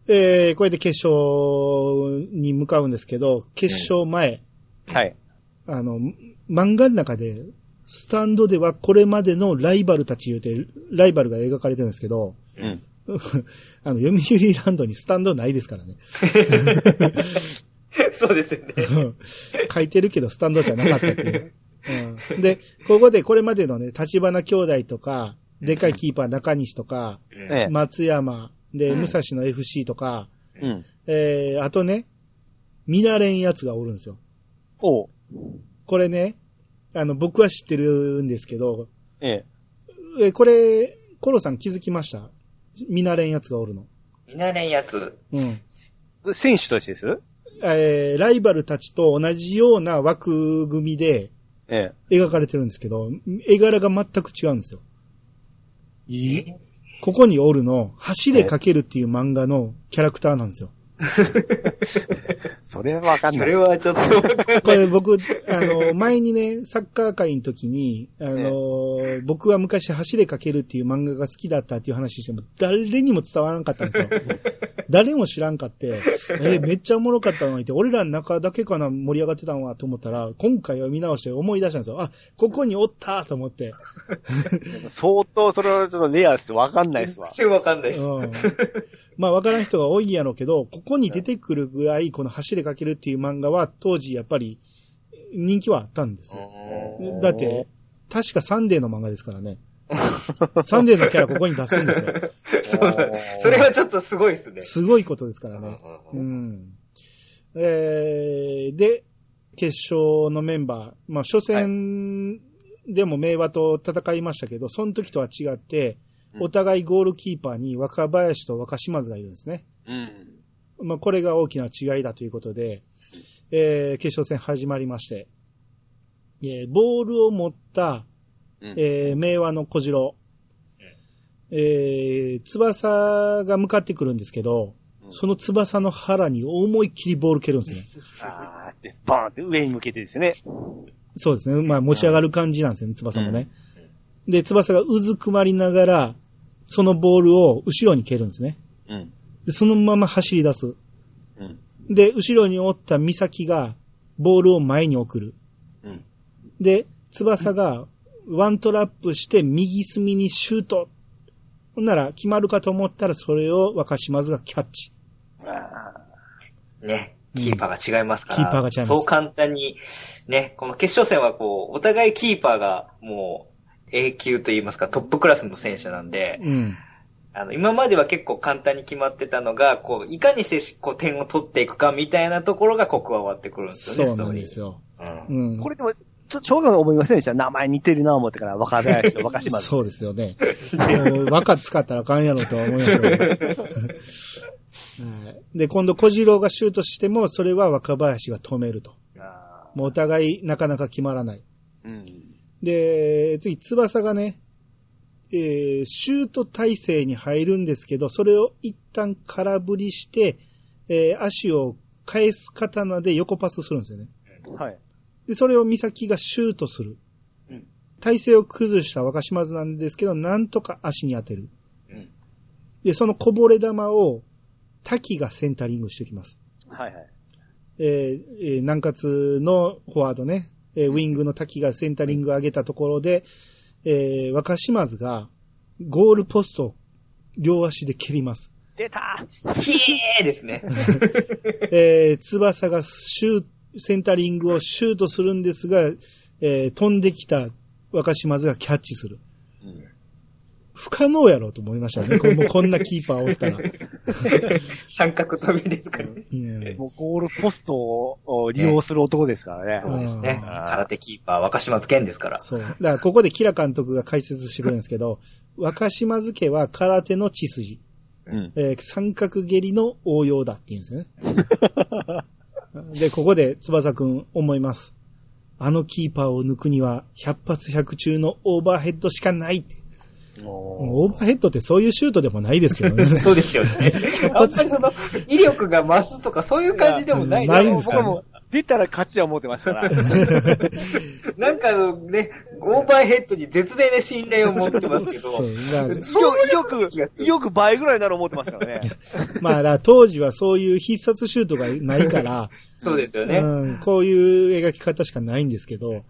これで決勝に向かうんですけど、決勝前。 はい。 漫画の中で、スタンドではこれまでのライバルたち言うて、ライバルが描かれてるんですけど、 うん。 読売ランドにスタンドないですからね。 そうですよね。 書いてるけどスタンドじゃなかったっていう。うん、で、ここでこれまでのね、立花兄弟とか、でかいキーパー中西とか、松山、で、武蔵の FC とか、あとね、見慣れんやつがおるんですよ。 おう。 これね、僕は知ってるんですけど、これ、コロさん気づきました？見慣れんやつがおるの。 見慣れんやつ。 うん。選手としてです？ ライバルたちと同じような枠組みで、描かれてるんですけど、絵柄が全く違うんですよ。ここにおるの、走れかけるっていう漫画のキャラクターなんですよ。 それはわかんない。 それはちょっとわかんない。 これ僕、前にね、サッカー界の時に、僕は昔走れかけるっていう漫画が好きだったっていう話しても、誰にも伝わらなかったんですよ。誰も知らんかって、めっちゃおもろかったのにって、俺らの中だけかな盛り上がってたのはと思ったら、今回は見直して思い出したんですよ。あ、ここにおったと思って。 相当それはちょっとレアです。わかんないですわ。 全然わかんないです。 まあわからん人が多いんやろうけど、ここに出てくるぐらい、この走れかけるっていう漫画は当時やっぱり人気はあったんですよ。だって、確かサンデーの漫画ですからね。サンデーのキャラここに出すんですよ。 それはちょっとすごいですね。 すごいことですからね。で、決勝のメンバー、まあ初戦でも明和と戦いましたけど、その時とは違って、お互いゴールキーパーに若林と若島津がいるんですね。まあこれが大きな違いだということで、決勝戦始まりまして、ボールを持った、明和の小次郎、翼が向かってくるんですけど、その翼の腹に思いっきりボール蹴るんですね。 で、バーンって上に向けてですね。 そうですね。まあ持ち上がる感じなんですよね、翼もね。で、翼がうずくまりながら、そのボールを後ろに蹴るんですね。で、そのまま走り出す。で、後ろにおった美咲がボールを前に送る。で、翼がワントラップして右隅にシュート。ほんなら決まるかと思ったらそれを若島津がキャッチ。 ね。キーパーが違いますから。 キーパーが違います。 そう簡単に、ね、この決勝戦はこう、お互いキーパーがもう A 級といいますかトップクラスの選手なんで、今までは結構簡単に決まってたのが、こう、いかにしてこう点を取っていくかみたいなところがこう加わってくるんですよね。 そうなんですよ。 これでも、ちょっと小学校思いませんでした？名前似てるな思ってから若林と若島津。 そうですよね。若使ったらあかんやろとは思いますけど。で、今度小次郎がシュートしても、それは若林が止めると。もうお互いなかなか決まらない。で、次、翼がね、シュート体勢に入るんですけど、それを一旦空振りして、足を返す刀で横パスするんですよね。で、それを美咲がシュートする。体勢を崩した若島津なんですけど、なんとか足に当てる。で、そのこぼれ球を滝がセンタリングしてきます。南葛のフォワードね、ウィングの滝がセンタリング上げたところで、若島津がゴールポストを両足で蹴ります。 出たひえーですね。 翼がセンタリングをシュートするんですが、飛んできた若島津がキャッチする。不可能やろうと思いましたね。もうこんなキーパーおったら。 三角飛びですからね。 もうゴールポストを利用する男ですからね。 そうですね。空手キーパー、若島津健ですから。 そう。だからここでキラ監督が解説してくれるんですけど、若島津家は空手の血筋。三角蹴りの応用だって言うんですよね。で、ここで翼くん思います。あのキーパーを抜くには100発100中のオーバーヘッドしかないって。オーバーヘッドってそういうシュートでもないですけどね。 そうですよね。あんまりその威力が増すとかそういう感じでもない。 ないんですかね。 僕も出たら勝ちは思ってましたから。 なんかね、オーバーヘッドに絶大な信頼を持ってますけど、 威力倍ぐらいになる思ってますからね。 まあ、当時はそういう必殺シュートがないから、 そうですよね、 こういう描き方しかないんですけど、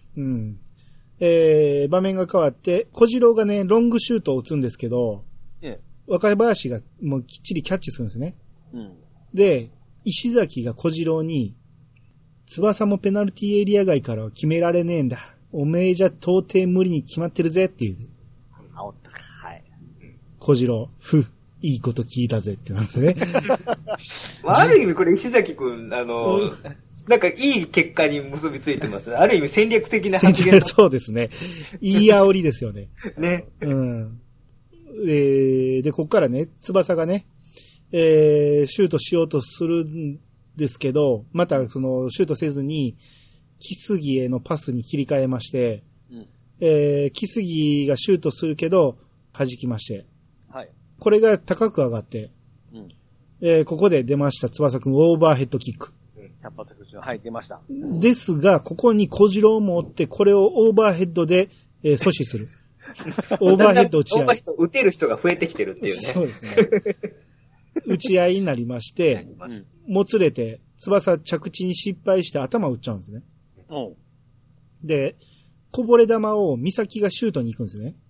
場面が変わって、小次郎がね、ロングシュートを打つんですけど、若林がもうきっちりキャッチするんですね。で、石崎が小次郎に、翼もペナルティーエリア外からは決められねえんだ。おめえじゃ到底無理に決まってるぜっていう。 煽ったか。はい。 小次郎、いいこと聞いたぜってなんですね。 ある意味これ石崎くん、なんかいい結果に結びついてますね。ある意味戦略的な発言。 そうですね。いい煽りですよね。 ね。 で、こっからね、翼がね、シュートしようとするんですけど、またそのシュートせずに、木杉へのパスに切り替えまして、木杉がシュートするけど、弾きまして、はい、これが高く上がって、ここで出ました翼くんオーバーヘッドキック。 100発口の、はい、出ました。 ですが、ここに小次郎もおって、これをオーバーヘッドで、阻止する。オーバーヘッド打ち合い。 オーバーヘッド打てる人が増えてきてるっていうね。 そうですね。打ち合いになりまして、もつれて、翼着地に失敗して頭を打っちゃうんですね。で、こぼれ球を美咲がシュートに行くんですね。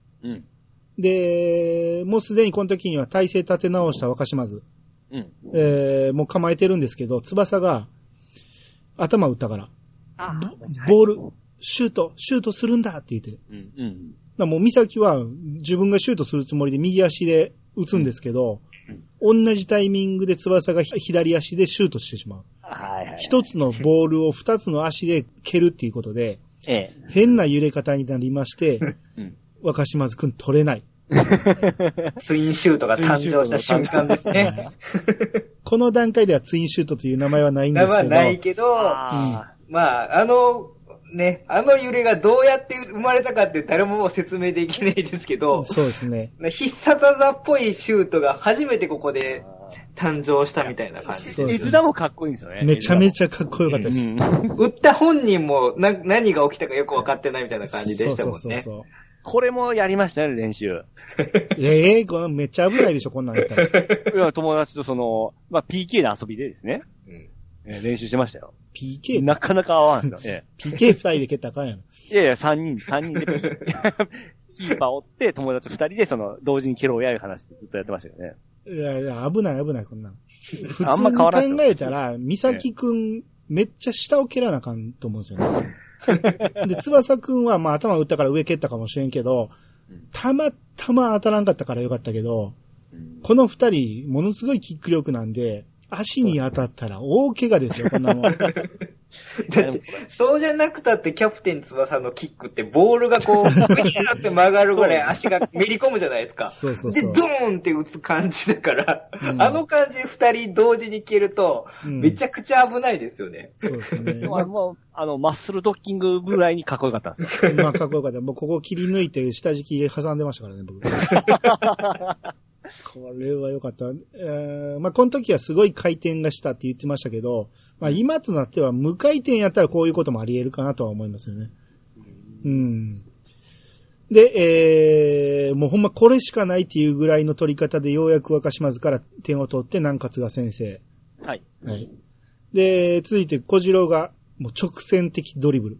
で、もうすでにこの時には体勢立て直した若島津。もう構えてるんですけど、翼が頭打ったから、ボール、シュートするんだって言って。もう美咲は自分がシュートするつもりで右足で打つんですけど、同じタイミングで翼が左足でシュートしてしまう。一つのボールを二つの足で蹴るっていうことで、変な揺れ方になりまして、若島津くん取れない。 ツインシュートが誕生した瞬間ですね。 この段階ではツインシュートという名前はないんですけど。 名前はないけど、まあ、あの揺れがどうやって生まれたかって誰も説明できないですけど、 そうですね。 必殺技っぽいシュートが初めてここで誕生したみたいな感じで。 絵面もかっこいいんですよね。 めちゃめちゃかっこよかったです。 打った本人も何が起きたかよく分かってないみたいな感じでしたもんね。そうこれもやりましたね、練習。 これめっちゃ危ないでしょ、こんなんやったら。 いや、友達とPK の遊びでですね。練習してましたよ。 PK? なかなか合わんですよ。 PK 二人で蹴ったらあかんやろ。 いやいや、三人で、キーパーおって、友達二人で同時に蹴ろうやる話でずっとやってましたよね。 いや、危ない、こんなん。普通に考えたら、美咲くん、めっちゃ下を蹴らなあかんと思うんですよね。で、翼くんは頭打ったから上蹴ったかもしれんけど、たまたま当たらんかったからよかったけど、この二人、ものすごいキック力なんで、足に当たったら大怪我ですよ、こんなもん。だって、 そうじゃなくたってキャプテン翼のキックってボールがこう、グニャーって曲がるぐらい足がめり込むじゃないですか。 そう。 で、ドーンって打つ感じだから、あの感じで二人同時に蹴ると、めちゃくちゃ危ないですよね。 そうですね。 マッスルドッキングぐらいにかっこよかったんですよ。 かっこよかった。もうここ切り抜いて下敷き挟んでましたからね、僕。これは良かった。この時はすごい回転がしたって言ってましたけど、今となっては無回転やったらこういうこともあり得るかなとは思いますよね。で、もうほんまこれしかないっていうぐらいの取り方でようやく若島津から点を取って南葛が先生。 はい。 で、続いて小次郎がもう直線的ドリブル。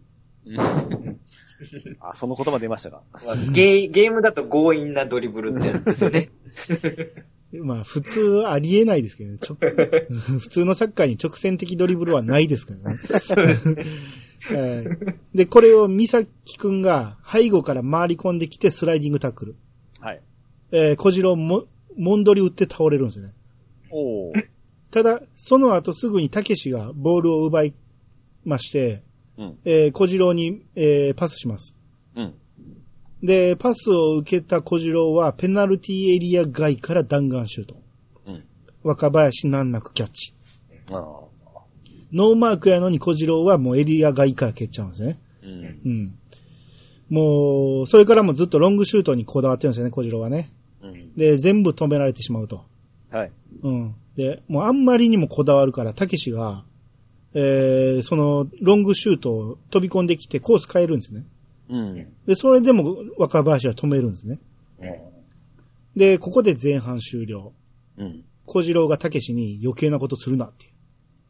その言葉出ましたか。 ゲームだと強引なドリブルってやつですよね。 普通ありえないですけどね。普通のサッカーに直線的ドリブルはないですからね。で、これを美咲くんが背後から回り込んできてスライディングタックル。はい。小次郎も、もんどり打って倒れるんですよね。ただ、その後すぐにたけしがボールを奪いまして、小次郎に、パスします。で、パスを受けた小次郎はペナルティエリア外から弾丸シュート。若林難なくキャッチ。ノーマークやのに小次郎はもうエリア外から蹴っちゃうんですね。もう、それからもずっとロングシュートにこだわってるんですよね、小次郎はね。で、全部止められてしまうと。はい。で、もうあんまりにもこだわるから、たけしが、 その、ロングシュートを飛び込んできてコース変えるんですね。 うん。 で、それでも若林は止めるんですね。で、ここで前半終了。 うん。 小次郎がたけしに余計なことするなっていう。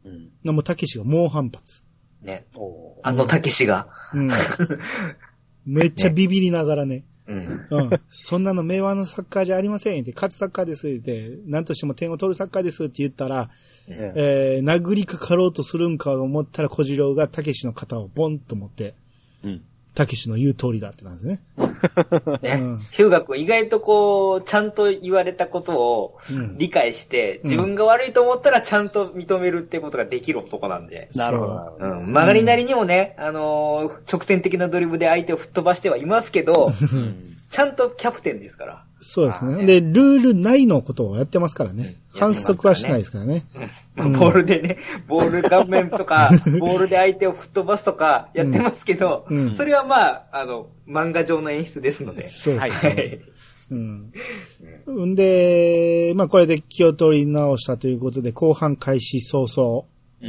うん。もうたけしが猛反発。 ね。たけしが。うん。 めっちゃビビりながらね。うん。うん。そんなの明和のサッカーじゃありませんって、勝つサッカーですって、なんとしても点を取るサッカーですって言ったら、殴りかかろうとするんかと思ったら小次郎がたけしの肩をボンと持って、うん。たけしの言う通りだってなんですね。 ね。うん、ヒューガ君意外とこう、ちゃんと言われたことを理解して、自分が悪いと思ったらちゃんと認めるってことができる男なんで。 なるほど。 うん。曲がりなりにもね、直線的なドリブルで相手を吹っ飛ばしてはいますけど、ちゃんとキャプテンですから。 そうですね。で、ルール内のことをやってますからね。反則はしないですからね。 ボールでね、ボール顔面とか、ボールで相手を吹っ飛ばすとかやってますけど、それはまあ、漫画上の演出ですので。 そうですね。うん。で、まあこれで気を取り直したということで、後半開始早々、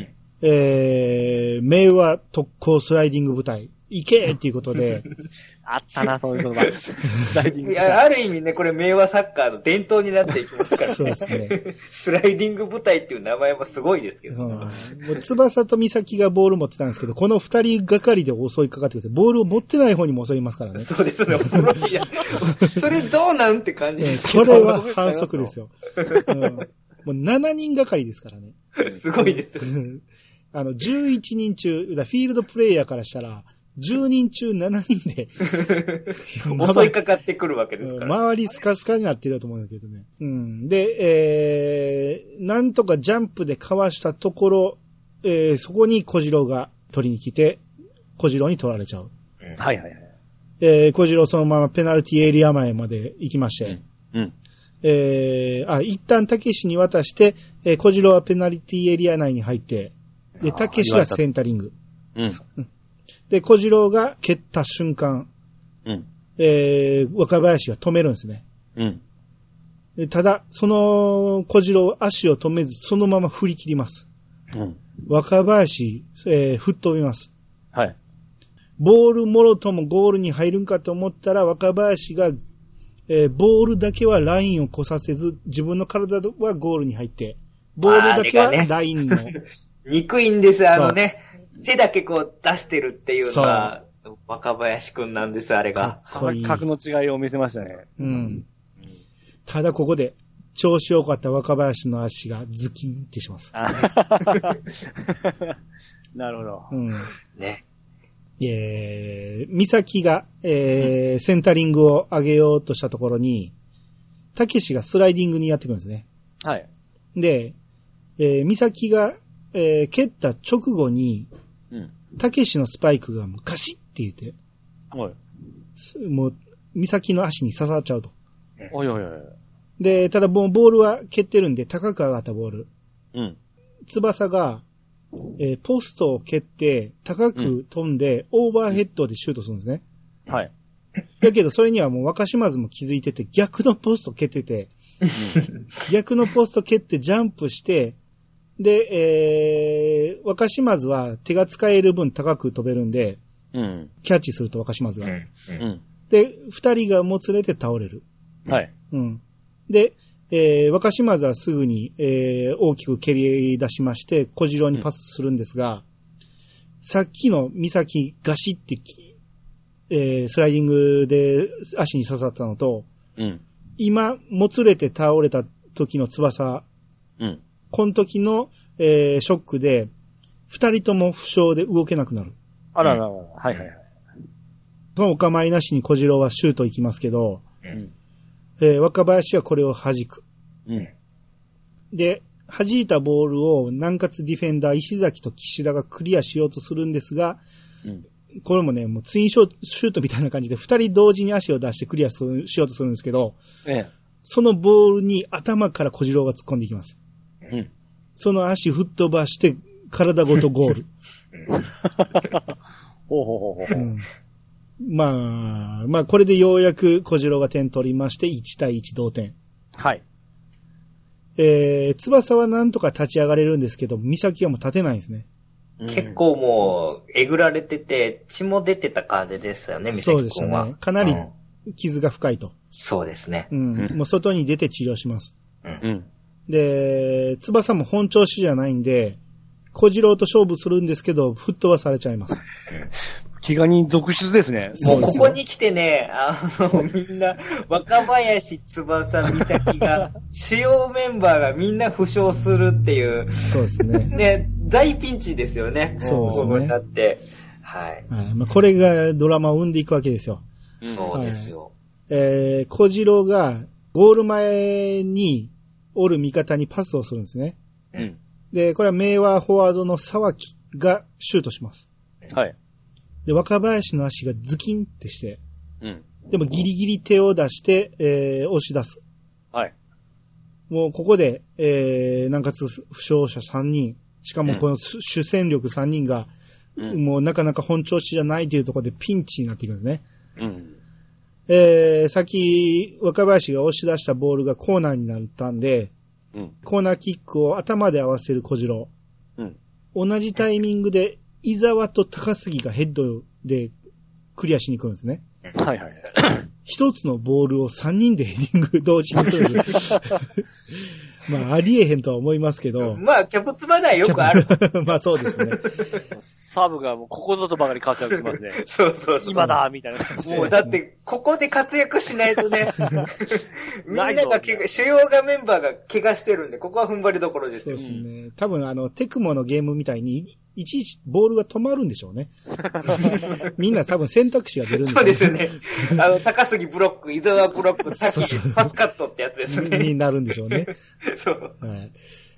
明和特攻スライディング部隊、行けっていうことで、 あったな、そういうことが。 スライディング。いや、ある意味ね、これ明和サッカーの伝統になっていきますからね。 そうですね。 スライディング部隊っていう名前もすごいですけど。もう翼と美咲がボール持ってたんですけど、この二人がかりで襲いかかってください。ボールを持ってない方にも襲いますからね。 そうですね、恐ろしい。それどうなんって感じですけど。 これは反則ですよ。もう7人がかりですからね。 すごいです。 11人中、フィールドプレイヤーからしたら、10人中7人で襲いかかってくるわけですから。 周りスカスカになってると思うんだけどね。うん。で、なんとかジャンプでかわしたところ、そこに小次郎が取りに来て、小次郎に取られちゃう。 はいはいはい。 小次郎そのままペナルティエリア前まで行きまして、一旦たけしに渡して、小次郎はペナルティエリア内に入って、で、たけしはセンタリング。で、小次郎が蹴った瞬間、若林が止めるんですね。ただ、その小次郎足を止めず、そのまま振り切ります。若林、吹っ飛びます。 はい。 ボールもろともゴールに入るんかと思ったら、若林が、ボールだけはラインを越させず、自分の体はゴールに入って、ボールだけはラインの。 憎いんです、手だけこう出してるっていうのが、若林くんなんです、あれが。 格の違いを見せましたね。 うん。ただここで、調子良かった若林の足がズキンってします。 なるほど。 うん。 ね。 美咲が、センタリングを上げようとしたところに、たけしがスライディングにやってくるんですね。 はい。 で、美咲が、蹴った直後に、たけしのスパイクがもうガシッって言って、もう、美咲の足に刺さっちゃうと。 おいおいおい。 で、ただもうボールは蹴ってるんで、高く上がったボール。翼が、ポストを蹴って、高く飛んで、オーバーヘッドでシュートするんですね。 はい。 だけど、それにはもう若島津も気づいてて、逆のポスト蹴ってて、逆のポスト蹴ってジャンプして、で、若島津は手が使える分高く飛べるんで、キャッチすると若島津が。で、二人がもつれて倒れる。 はい。 で、若島津はすぐに、大きく蹴り出しまして、小次郎にパスするんですが、さっきの美咲ガシってスライディングで足に刺さったのと、今、もつれて倒れた時の翼、この時の、ショックで、二人とも負傷で動けなくなる。 あららら、はいはいはい。 そのお構いなしに小次郎はシュート行きますけど、若林はこれを弾く。で、弾いたボールを南葛ディフェンダー石崎と岸田がクリアしようとするんですが、これもね、もうツインシュートみたいな感じで二人同時に足を出してクリアしようとするんですけど、そのボールに頭から小次郎が突っ込んでいきます。その足吹っ飛ばして体ごとゴール。まあ、これでようやく小次郎が点取りまして1対1同点。 はい。 翼はなんとか立ち上がれるんですけど、美咲はもう立てないんですね。 結構もう、えぐられてて、血も出てた感じですよね、美咲君は。 そうでしたね。かなり傷が深いと。 そうですね。 もう外に出て治療します。 うん。 で、翼も本調子じゃないんで、小次郎と勝負するんですけど、吹っ飛ばされちゃいます。 怪我人続出ですね。 もうここに来てね、みんな、若林、翼、美咲が、主要メンバーがみんな負傷するっていう。 そうですね。 ね、大ピンチですよね。 そうですね。 だって。はい。 まあ、これがドラマを生んでいくわけですよ。 そうですよ。 小次郎がゴール前におる味方にパスをするんですね。で、これは明和フォワードの沢木がシュートします。 はい。 で、若林の足がズキンってして、でもギリギリ手を出して、押し出す。 はい。 もうここで、なんかつ負傷者3人、しかもこの主戦力3人が、もうなかなか本調子じゃないというところでピンチになっていくんですね。さっき若林が押し出したボールがコーナーになったんで、コーナーキックを頭で合わせる小次郎。同じタイミングで伊沢と高杉がヘッドでクリアしに来るんですね。 はいはい。 一つのボールを3人でヘディング同時にするんです。まあ、ありえへんとは思いますけど。 まあ、キャプツバナーよくある。 まあ、そうですね。 サーブがもうここぞとばかり活躍しますね。 そうそうそう。 今だみたいな感じで。 もうだって、ここで活躍しないとね、みんなが主要がメンバーが怪我してるんで、ここは踏ん張りどころですよ。 そうですね。多分テクモのゲームみたいに、いちいちボールが止まるんでしょうね。みんな多分選択肢が出るんでしょうね。 そうですよね。高杉ブロック、伊沢ブロック、滝、パスカットってやつですね。 になるんでしょうね。 そう。 はい。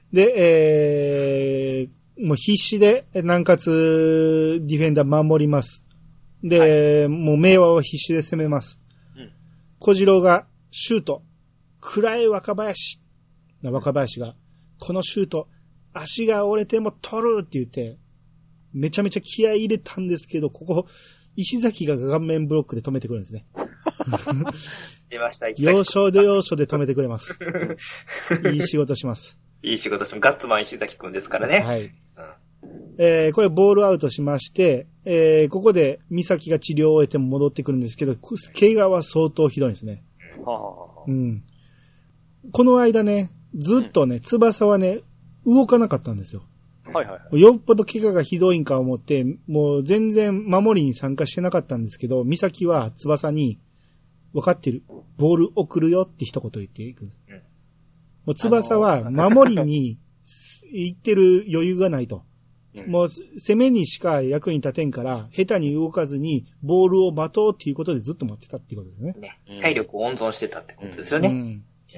で、もう必死で南葛ディフェンダー守ります。で、もう明和は必死で攻めます。小次郎がシュート。暗い若林が、このシュート、足が折れても取るって言って、めちゃめちゃ気合い入れたんですけど、ここ、石崎が顔面ブロックで止めてくるんですね。 出ました、 要所で止めてくれます。いい仕事します。 いい仕事します。ガッツマン石崎くんですからね。 はい。これボールアウトしまして、ここで美咲が治療を終えても戻ってくるんですけど、怪我は相当ひどいんですね。この間ね、ずっとね、翼はね、動かなかったんですよ。 はいはい。 よっぽど怪我がひどいんか思って、もう全然守りに参加してなかったんですけど、美咲は翼に、分かってる。ボール送るよって一言言っていく。もう翼は守りに行ってる余裕がないと。もう攻めにしか役に立てんから、下手に動かずにボールを待とうっていうことでずっと待ってたっていうことですね。 体力を温存してたってことですよね。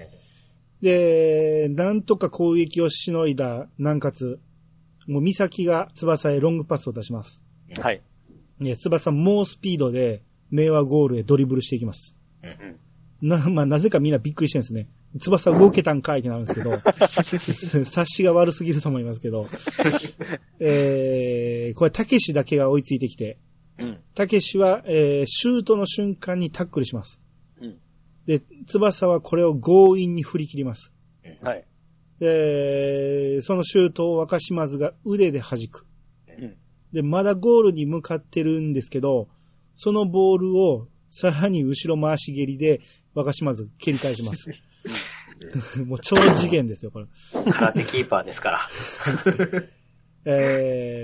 で、なんとか攻撃をしのいだ南葛。もう美咲が翼へロングパスを出します。 はい。 翼猛スピードで明和ゴールへドリブルしていきます。まあ、なぜかみんなびっくりしてるんですね。翼動けたんかいってなるんですけど、察しが悪すぎると思いますけど、これ、たけしだけが追いついてきて、たけしは、シュートの瞬間にタックルします。で、翼はこれを強引に振り切ります。 はい。 そのシュートを若島津が腕で弾く。で、まだゴールに向かってるんですけど、そのボールをさらに後ろ回し蹴りで若島津蹴り返します。もう超次元ですよ、これ。 空手キーパーですから。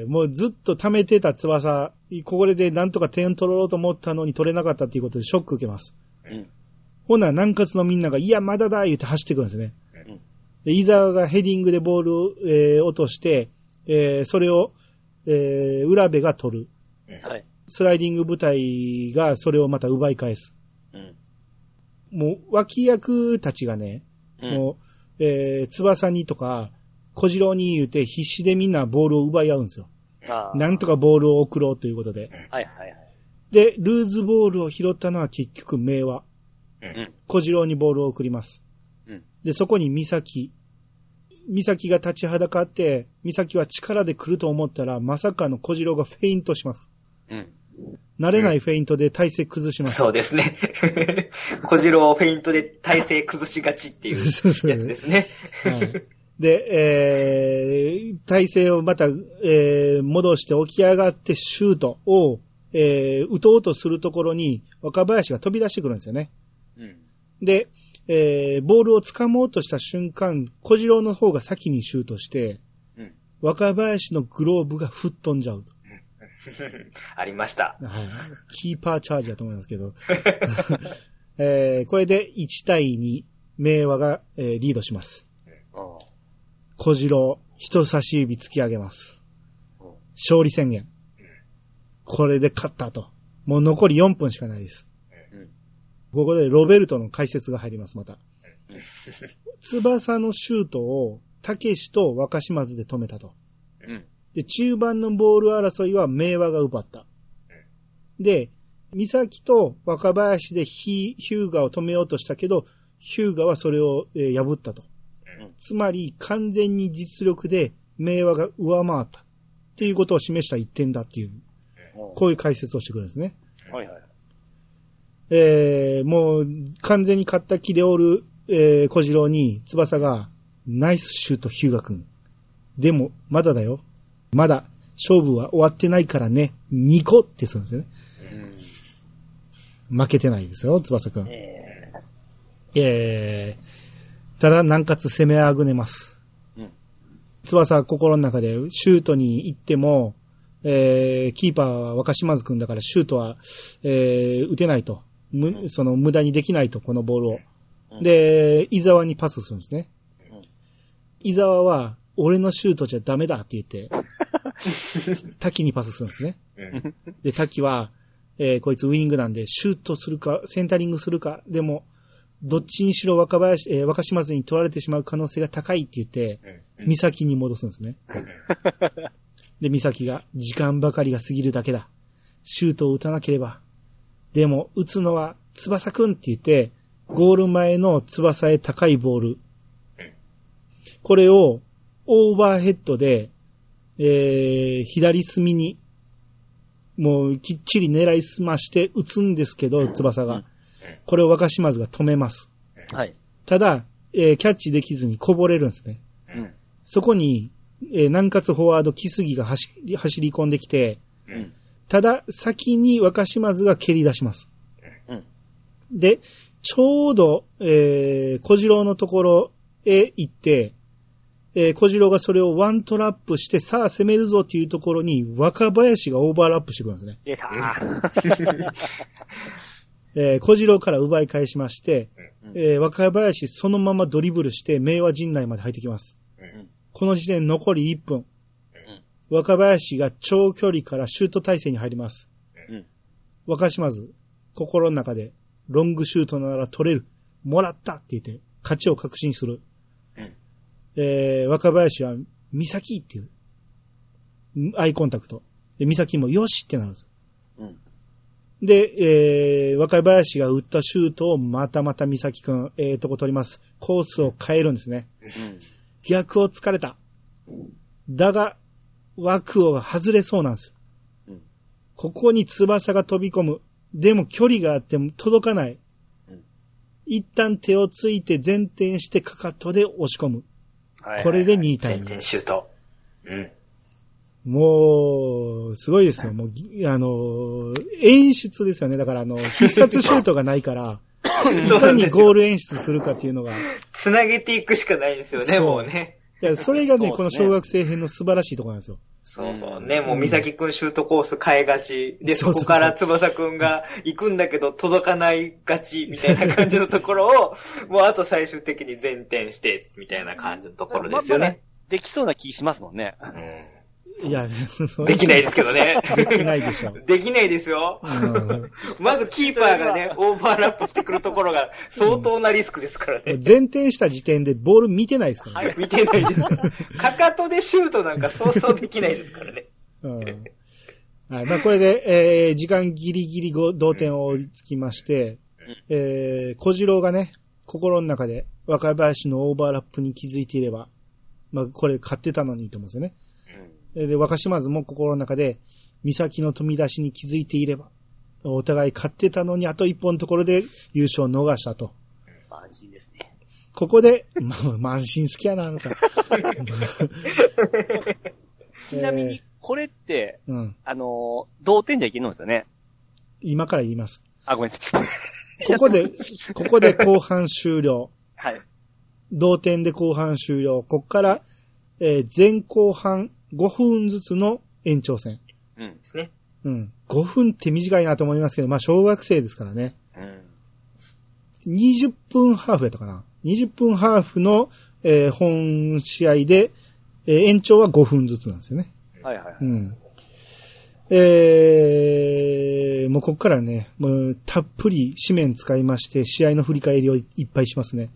もうずっと溜めてた翼、これでなんとか点取ろうと思ったのに取れなかったっていうことでショック受けます。ほな、南葛のみんなが、いや、まだだ言って走ってくるんですね。で、伊沢がヘディングでボールを、落として、それを、浦部が取る。スライディング部隊がそれをまた奪い返す。もう、脇役たちがね、もう、翼にとか、小次郎に言うて必死でみんなボールを奪い合うんですよ。なんとかボールを送ろうということで。で、ルーズボールを拾ったのは結局明和。小次郎にボールを送ります。で、そこに美咲が立ちはだかって、美咲は力で来ると思ったら、まさかの小次郎がフェイントします。慣れないフェイントで体勢崩します。 そうですね。小次郎フェイントで体勢崩しがちっていうやつですね。 で、体勢をまた、戻して起き上がってシュートを、打とうとするところに若林が飛び出してくるんですよね。うん、で、ボールを掴もうとした瞬間、小次郎の方が先にシュートして、うん、若林のグローブが吹っ飛んじゃうと。 ありました。 はい。キーパーチャージだと思いますけど。これで1対2、明和が、リードします。小次郎、人差し指突き上げます。勝利宣言。これで勝ったと。もう残り4分しかないです。ここでロベルトの解説が入ります、また。翼のシュートを、たけしと若島津で止めたと。で、中盤のボール争いは明和が奪った。で、三崎と若林でヒューガを止めようとしたけど、ヒューガはそれを、破ったと。つまり、完全に実力で明和が上回ったっていうことを示した一点だっていう、こういう解説をしてくるんですね。はいはい。もう、完全に勝った気でおる、小次郎に、翼が、ナイスシュート、ヒューガ君。でも、まだだよ。まだ、勝負は終わってないからね。2個ってそうですよね。負けてないですよ、翼君。ただ、南葛攻めあぐねます。翼は心の中で、シュートに行っても、キーパーは若島津君だからシュートは、打てないと。その無駄にできないと、このボールを。で、伊沢にパスするんですね。伊沢は、俺のシュートじゃダメだって言って、滝にパスするんですね。で、滝は、こいつウイングなんで、シュートするか、センタリングするか、でも、どっちにしろ若島津に取られてしまう可能性が高いって言って、美咲に戻すんですね。で、美咲が、時間ばかりが過ぎるだけだ。シュートを打たなければ。でも、打つのは翼くんって言って、ゴール前の翼へ高いボール。これを、オーバーヘッドで、左隅に、もうきっちり狙いすまして打つんですけど、翼が。これを若島津が止めます。はい。ただ、キャッチできずにこぼれるんですね。そこに、南葛フォワード木杉が走り込んできて、ただ、先に若島津が蹴り出します。で、ちょうど、小次郎のところへ行って、小次郎がそれをワントラップして、さあ攻めるぞっていうところに、若林がオーバーラップしてくるんですね。出た小次郎から奪い返しまして、若林そのままドリブルして、明和陣内まで入ってきます。この時点残り1分。若林が長距離からシュート体勢に入ります。若島津、心の中で、ロングシュートなら取れる。もらったって言って、勝ちを確信する。若林は、美咲っていう、アイコンタクト。で、美咲もよしってなるんです。で、若林が打ったシュートをまた美咲くん、とこ取ります。コースを変えるんですね。逆を突かれた。だが、枠を外れそうなんです。ここに翼が飛び込む。でも距離があっても届かない。一旦手をついて前転してかかとで押し込む。これで2対2。 前転シュート。 もう、すごいですよ。もう、演出ですよね。だから必殺シュートがないから、いかにゴール演出するかっていうのが。 つなげていくしかないですよね、もうね。 いや、それがね、この小学生編の素晴らしいところなんですよ。 そうそうね、もう美咲くんシュートコース変えがち。で、そこから翼くんが行くんだけど届かないがちみたいな感じのところを、もうあと最終的に前転して、みたいな感じのところですよね。 できそうな気しますもんね。 いや、 できないですけどね。 できないでしょ。 できないですよ。まずキーパーがね、オーバーラップしてくるところが相当なリスクですからね。 前転した時点でボール見てないですからね。 見てないですから。かかとでシュートなんかそうそうできないですからね。 はい、まあこれで、時間ギリギリ同点を追いつきまして、小次郎がね、心の中で若林のオーバーラップに気づいていれば、まあこれ勝ってたのにと思うんですよね。で、若島津も心の中で、美咲の飛び出しに気づいていれば、お互い勝ってたのにあと一本のところで優勝を逃したと。 安心ですね。 ここで、満身好きやな、あなた。 ちなみに、これって、同点じゃいけるんですよね。 今から言います。 あ、ごめんなさい。 ここで後半終了。 はい。 同点で後半終了。ここから、前後半5分ずつの延長戦。 うんですね。 うん。5分って短いなと思いますけど、まあ小学生ですからね。うん。20分ハーフやったかな。20分ハーフの、本試合で、延長は5分ずつなんですよね。 はいはいはい。 うん。もうここからね、もうたっぷり紙面使いまして、試合の振り返りをいっぱいしますね。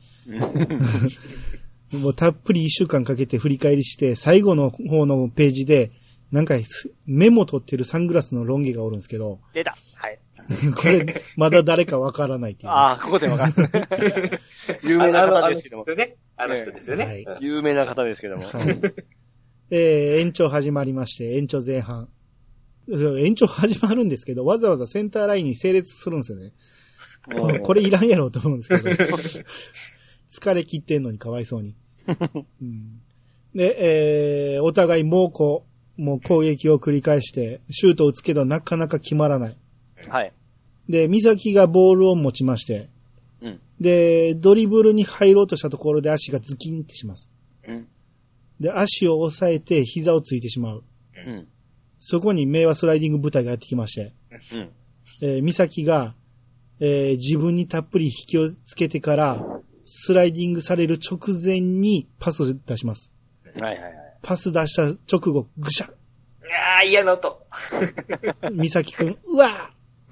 もうたっぷり1週間かけて振り返りして、最後の方のページで、なんかメモ取ってるサングラスのロン毛がおるんですけど。 出た。はい。 これ、まだ誰かわからないっていう、ね。 ああ、ここでわかる。有名な方ですけども。 あの人ですよね。はい、 有名な方ですけども。 延長始まりまして、延長前半。延長始まるんですけど、わざわざセンターラインに整列するんですよね。これいらんやろうと思うんですけど。疲れ切ってんのにかわいそうに。うん、で、お互いもう攻撃を繰り返して、シュートを打つけどなかなか決まらない。 はい。 で、美咲がボールを持ちまして、うん、で、ドリブルに入ろうとしたところで足がズキンってします。うん、で、足を押さえて膝をついてしまう。うん、そこに明和スライディング部隊がやってきまして、うん、美咲が、自分にたっぷり引きをつけてから、スライディングされる直前にパスを出します。 はいはいはい。 パス出した直後、ぐしゃ。 ああ、嫌な音。 美咲くん、うわ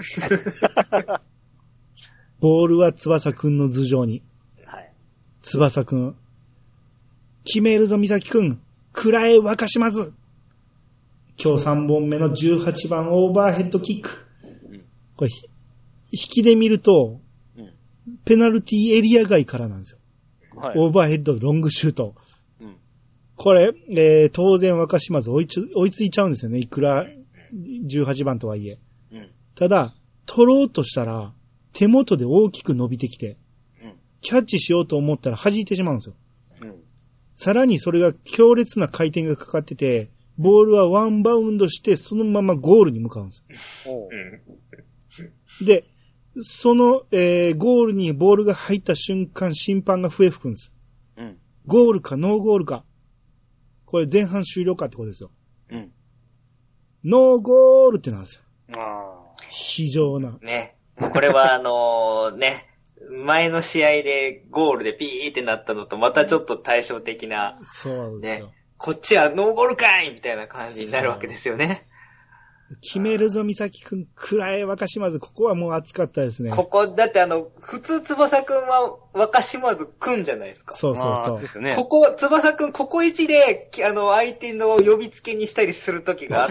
ボールは翼くんの頭上に。はい。翼くん。決めるぞ、美咲くん。くらえ若島津。今日3本目の18番オーバーヘッドキック。これ、引きで見ると、ペナルティーエリア外からなんですよ。はい、オーバーヘッドロングシュート。うん、これ、当然若島津追いついちゃうんですよね。いくら18番とはいえ。うん、ただ、取ろうとしたら、手元で大きく伸びてきて、うん、キャッチしようと思ったら弾いてしまうんですよ。うん、さらにそれが強烈な回転がかかってて、ボールはワンバウンドしてそのままゴールに向かうんですよ。で、その、ゴールにボールが入った瞬間、審判が笛吹くんです。うん、ゴールかノーゴールか。これ前半終了かってことですよ。うん、ノーゴールってなんですよ。非常な。 ね。これはね、前の試合でゴールでピーってなったのとまたちょっと対照的な。 そうですよ。 ね、こっちはノーゴールかいみたいな感じになるわけですよね。 決めるぞ、美咲くん。くらえ若島津。ここはもう熱かったですね。 ここ、だって普通翼くんは若島津くんじゃないですか。 そうそうそう。 ですね。 ここ、翼くん、ここ1で、相手の呼びつけにしたりする時があって、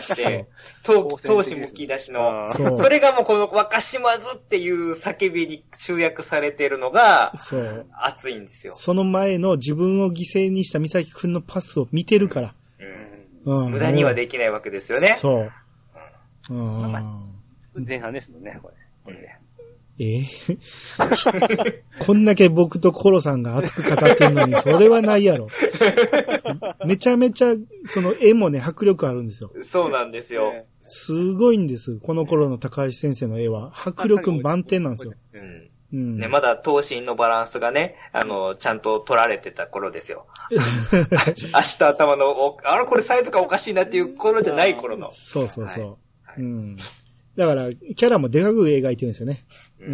闘志むき出しの。それがもうこの若島津っていう叫びに集約されてるのが、熱いんですよ。 その前の自分を犠牲にした美咲くんのパスを見てるから。 無駄にはできないわけですよね。 そう。 前半ですもんね、これ。 こんだけ僕とコロさんが熱く語ってんのに、それはないやろ。めちゃめちゃ、その絵もね、迫力あるんですよ。 そうなんですよ。 すごいんです。この頃の高橋先生の絵は。迫力満点なんですよ。 ね、まだ頭身のバランスがね、ちゃんと取られてた頃ですよ。足と頭の、これサイズがおかしいなっていう頃じゃない頃の。 そうそうそう。はいうん。だから、キャラもでかく描いてるんですよね。うん。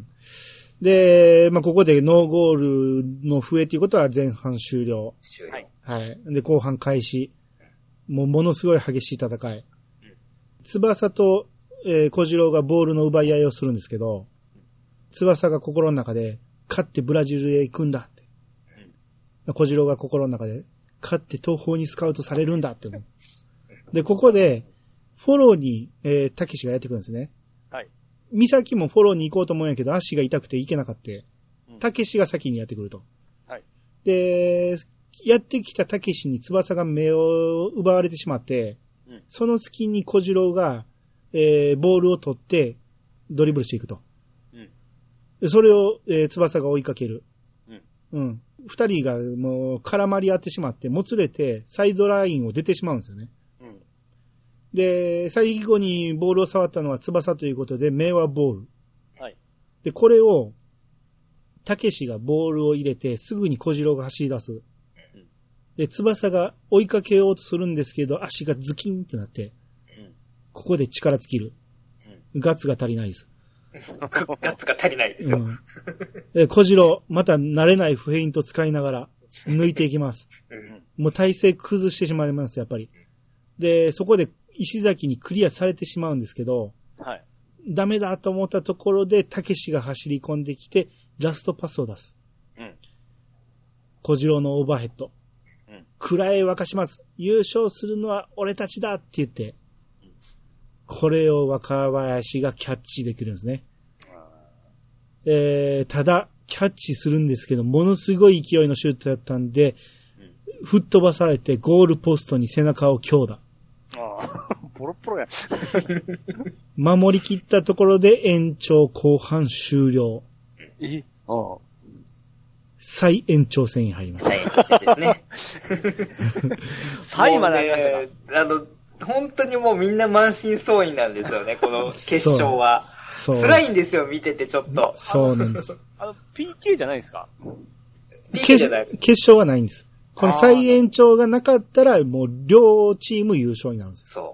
で、まあ、ここでノーゴールの笛ということは前半終了。はい。で、後半開始。ものすごい激しい戦い。翼と、小次郎がボールの奪い合いをするんですけど、翼が心の中で、勝ってブラジルへ行くんだって。小次郎が心の中で、勝って東方にスカウトされるんだって思う。で、ここで、フォローに、たけしがやってくるんですね。はい。美咲もフォローに行こうと思うんやけど、足が痛くて行けなかった。たけしが先にやってくると。はい。で、やってきたたけしに翼が目を奪われてしまって、うん、その隙に小次郎が、ボールを取って、ドリブルしていくと。うん。でそれを、翼が追いかける。うん。うん。 二人がもう絡まり合ってしまって、もつれてサイドラインを出てしまうんですよね。うん、で、最後にボールを触ったのは翼ということで、明和ボール。はい。で、これを、たけしがボールを入れて、すぐに小次郎が走り出す。で、翼が追いかけようとするんですけど、足がズキンってなって、ここで力尽きる。ガッツが足りないです。 ガッツが足りないですよ。 で、小次郎、また慣れないフェイント使いながら、抜いていきます。もう体勢崩してしまいます、やっぱり。で、そこで石崎にクリアされてしまうんですけど、はい。ダメだと思ったところで、たけしが走り込んできて、ラストパスを出す。うん。小次郎のオーバーヘッド。うん。暗い沸かします。優勝するのは俺たちだって言って、これを若林がキャッチできるんですね。ただ、キャッチするんですけど、ものすごい勢いのシュートだったんで、吹っ飛ばされてゴールポストに背中を強打。 ポロポロや。 守り切ったところで延長後半終了。再延長戦に入ります。 再延長戦ですね。 再までありましたか。 本当にもうみんな満身創痍なんですよね、この決勝は。辛いんですよ、見ててちょっと。 そうなんです。 PK じゃないですか？ PK じゃない。 決勝はないんです。この再延長がなかったら、もう両チーム優勝になるんです。 そう。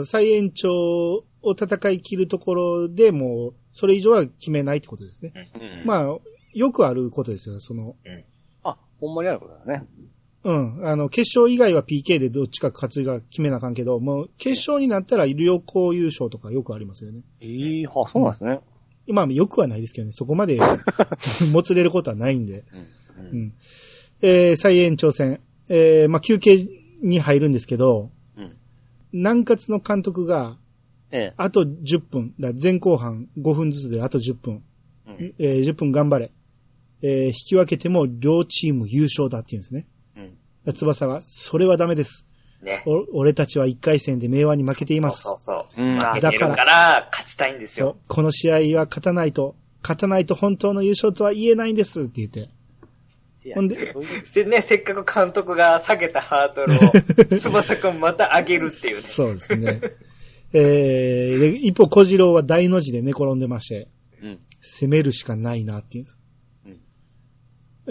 再延長を戦い切るところでもう、それ以上は決めないってことですね。まあ、よくあることですよ、 ほんまにあることだね。 決勝以外は PK でどっちか勝ちが決めなあかんけど、もう決勝になったら両校優勝とかよくありますよね。 そうなんですね。 まあ、よくはないですけどね、そこまでもつれることはないんで。再延長戦。休憩に入るんですけど、南葛の監督が、あと10分、前後半5分ずつであと10分。10分頑張れ。引き分けても両チーム優勝だって言うんですね。翼が、それはダメです。ね。俺たちは1回戦で明和に負けています。 負けてるから勝ちたいんですよ。 この試合は勝たないと本当の優勝とは言えないんですって言って。 ほんで、ね、せっかく監督が下げたハードルを、翼くんまた上げるっていうね。 そうですね。で一方小次郎は大の字で寝転んでまして、攻めるしかないなっていうんです。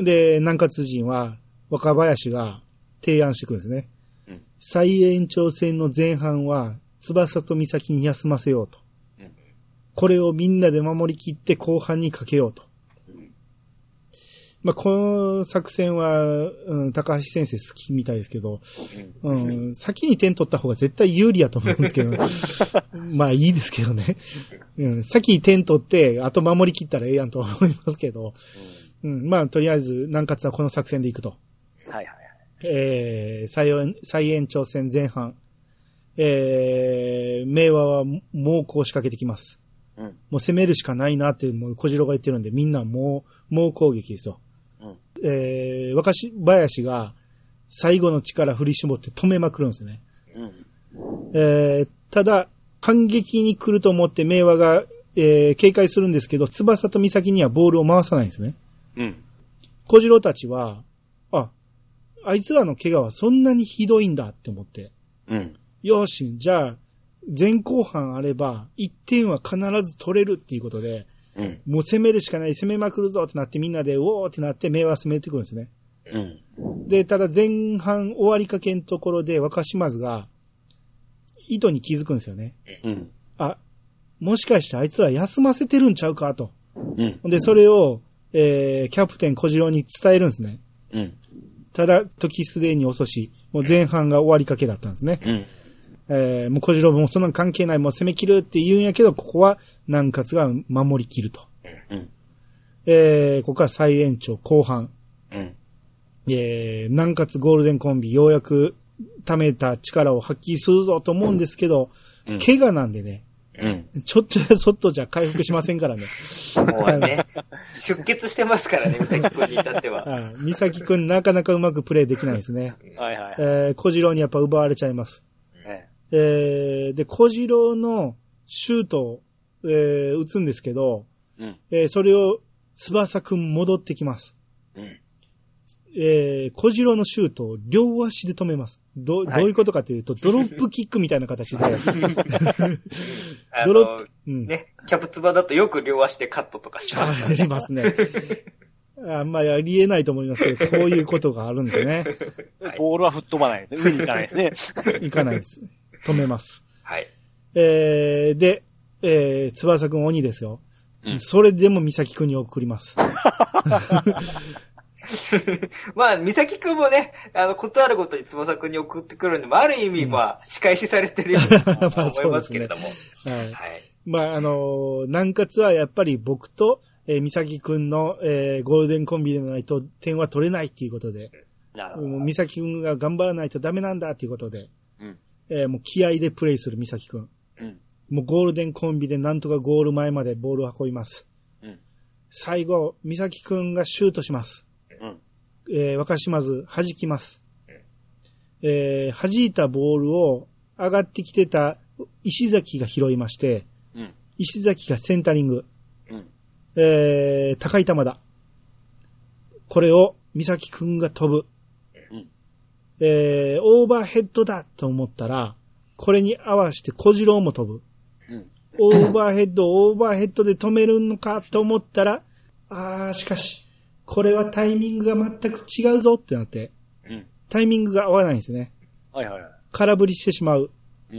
で、南葛人は、若林が提案してくるんですね。再延長戦の前半は、翼と美咲に休ませようと。これをみんなで守り切って後半にかけようと。この作戦は、高橋先生好きみたいですけど、先に点取った方が絶対有利やと思うんですけど、まあいいですけどね。先に点取って、あと守り切ったらええやんと思いますけど、とりあえず南葛はこの作戦でいくと。 はいはいはい。再延長戦前半。明和は猛攻を仕掛けてきます。もう攻めるしかないなって、もう小次郎が言ってるんで、みんな猛攻撃ですよ。若林が最後の力振り絞って止めまくるんですね。ただ、反撃に来ると思って明和が、警戒するんですけど、翼と美咲にはボールを回さないんですね。小次郎たちは、あいつらの怪我はそんなにひどいんだって思って。よし、じゃあ、前後半あれば、1点は必ず取れるっていうことで、もう攻めるしかない、攻めまくるぞってなってみんなで、おーってなって明和攻めてくるんですね。で、ただ前半終わりかけのところで若島津が、意図に気づくんですよね。もしかしてあいつら休ませてるんちゃうかと。で、それを、キャプテン小次郎に伝えるんですね。ただ、時すでに遅し、もう前半が終わりかけだったんですね。もう小次郎もそんな関係ない、もう攻め切るって言うんやけど、ここは南葛が守り切ると。ここから再延長後半。南葛ゴールデンコンビ、ようやく溜めた力を発揮するぞと思うんですけど、怪我なんでね、ちょっとやそっとじゃ回復しませんからね。 もうね、出血してますからね、美咲くんに至っては。 美咲くんなかなかうまくプレイできないですね。小次郎にやっぱ奪われちゃいます。で、小次郎のシュートを、打つんですけど、それを翼くん戻ってきます。 小次郎のシュートを両足で止めます。どういうことかというと、ドロップキックみたいな形で。 ドロップ、ね、キャプツバだとよく両足でカットとかしますね。 ありますね。あんまりありえないと思いますけど、こういうことがあるんですね。 ボールは吹っ飛ばないですね。上に行かないですね。 行かないです。止めます。 はい。 で、翼くん鬼ですよ。それでも美咲くんに送ります。 まあ、美咲くんもね、ことあるごとに翼くんに送ってくるんで、ある意味、まあ、仕返しされてるように思いますけれども。 はい。まあ、南葛はやっぱり僕と、美咲くんの、ゴールデンコンビでないと点は取れないっていうことで、美咲くんが頑張らないとダメなんだっていうことで、もう気合でプレイする美咲くん。もうゴールデンコンビでなんとかゴール前までボールを運びます。最後、美咲くんがシュートします。若島津弾きます。弾いたボールを上がってきてた石崎が拾いまして、石崎がセンタリング。高い球だ。これを美咲くんが飛ぶ。オーバーヘッドだと思ったら、これに合わせて小次郎も飛ぶ。オーバーヘッドで止めるのかと思ったら、しかし、これはタイミングが全く違うぞってなって、タイミングが合わないんですね。空振りしてしまう。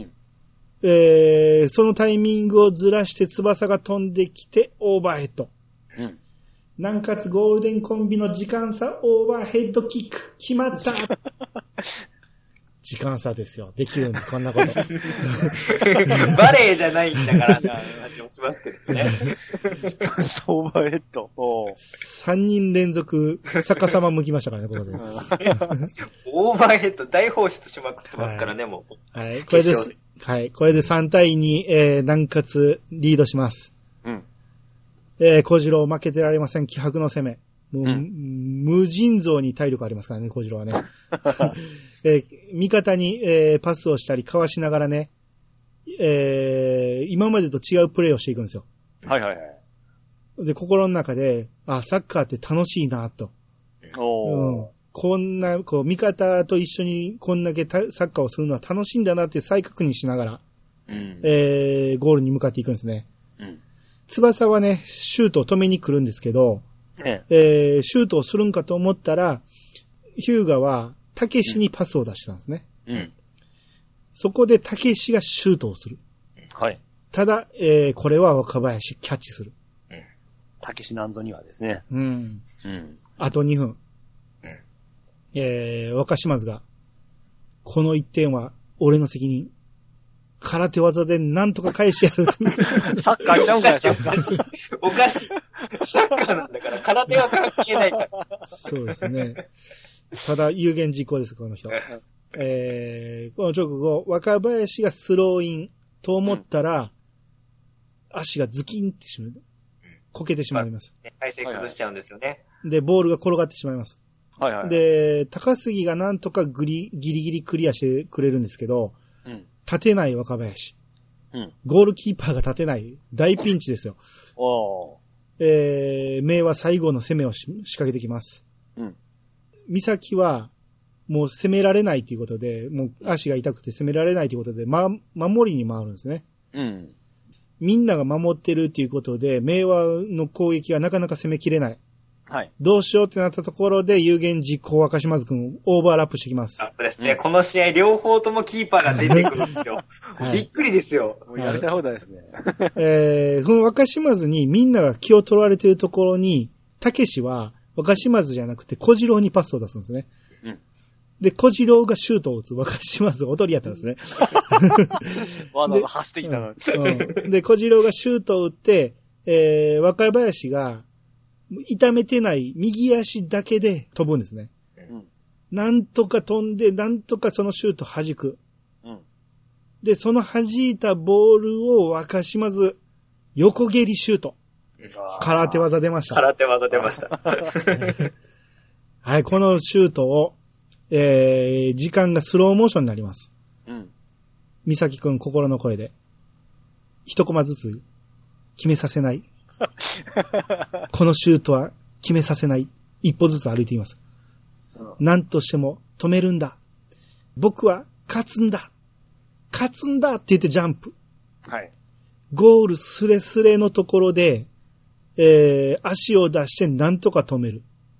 そのタイミングをずらして翼が飛んできてオーバーヘッド。南葛ゴールデンコンビの時間差オーバーヘッドキック決まった時間差ですよ。できるんです、こんなこと。 バレーじゃないんだからな、話もしますけどね。 時間差オーバーヘッド。 3人連続逆さま向きましたからね、ここで。 オーバーヘッド大放出しまくってますからね、もう。 はい、これです。はい。これで3対2、南葛リードします。小次郎負けてられません。気迫の攻め。もう、無尽蔵に体力ありますからね、小次郎はね。味方に、パスをしたり、かわしながらね、今までと違うプレーをしていくんですよ。で、心の中で、サッカーって楽しいな、と。こんな、味方と一緒にこんだけサッカーをするのは楽しいんだなって再確認しながら、ゴールに向かっていくんですね。翼はね、シュートを止めに来るんですけど、シュートをするんかと思ったら、ヒューガは、たけしにパスを出したんですね。そこでたけしがシュートをする。ただ、これは若林キャッチする。 たけしなんぞにはですね。 あと2分。若島津が、この1点は俺の責任。空手技でなんとか返してやる。 サッカーちゃうんかい、サッカー。おかしい。サッカーなんだから、空手は関係ないから。 そうですね。ただ、有言実行です、この人。この直後、若林がスローインと思ったら、足がズキンってしまう。こけてしまいます。 体勢崩しちゃうんですよね。 で、ボールが転がってしまいます。で、高杉がなんとかギリギリクリアしてくれるんですけど、立てない若林。ゴールキーパーが立てない。大ピンチですよ。明は最後の攻めを仕掛けてきます。美咲は、もう攻められないということで、もう足が痛くて攻められないということで、守りに回るんですね。みんなが守ってるということで、明和の攻撃がなかなか攻めきれない。どうしようってなったところで、有言実行若島津くん、オーバーラップしてきます。 そうですね。この試合、両方ともキーパーが出てくるんですよ。びっくりですよ。 やりたい放題ですね。 この若島津にみんなが気を取られているところに、たけしは若島津じゃなくて小次郎にパスを出すんですね。で、小次郎がシュートを打つ若島津踊りやったんですね。 わざわざ走ってきたのに。で、小次郎がシュートを打って、若林が、痛めてない右足だけで飛ぶんですね。なんとか飛んで、なんとかそのシュート弾く。で、その弾いたボールを若島津、横蹴りシュート。空手技出ました。 空手技出ました。 はい、このシュートを、時間がスローモーションになります。美咲くん心の声で。一コマずつ決めさせない。このシュートは決めさせない。 一歩ずつ歩いています。何としても止めるんだ。僕は勝つんだ。勝つんだって言ってジャンプ。 はい。 ゴールスレスレのところで、足を出して何とか止める。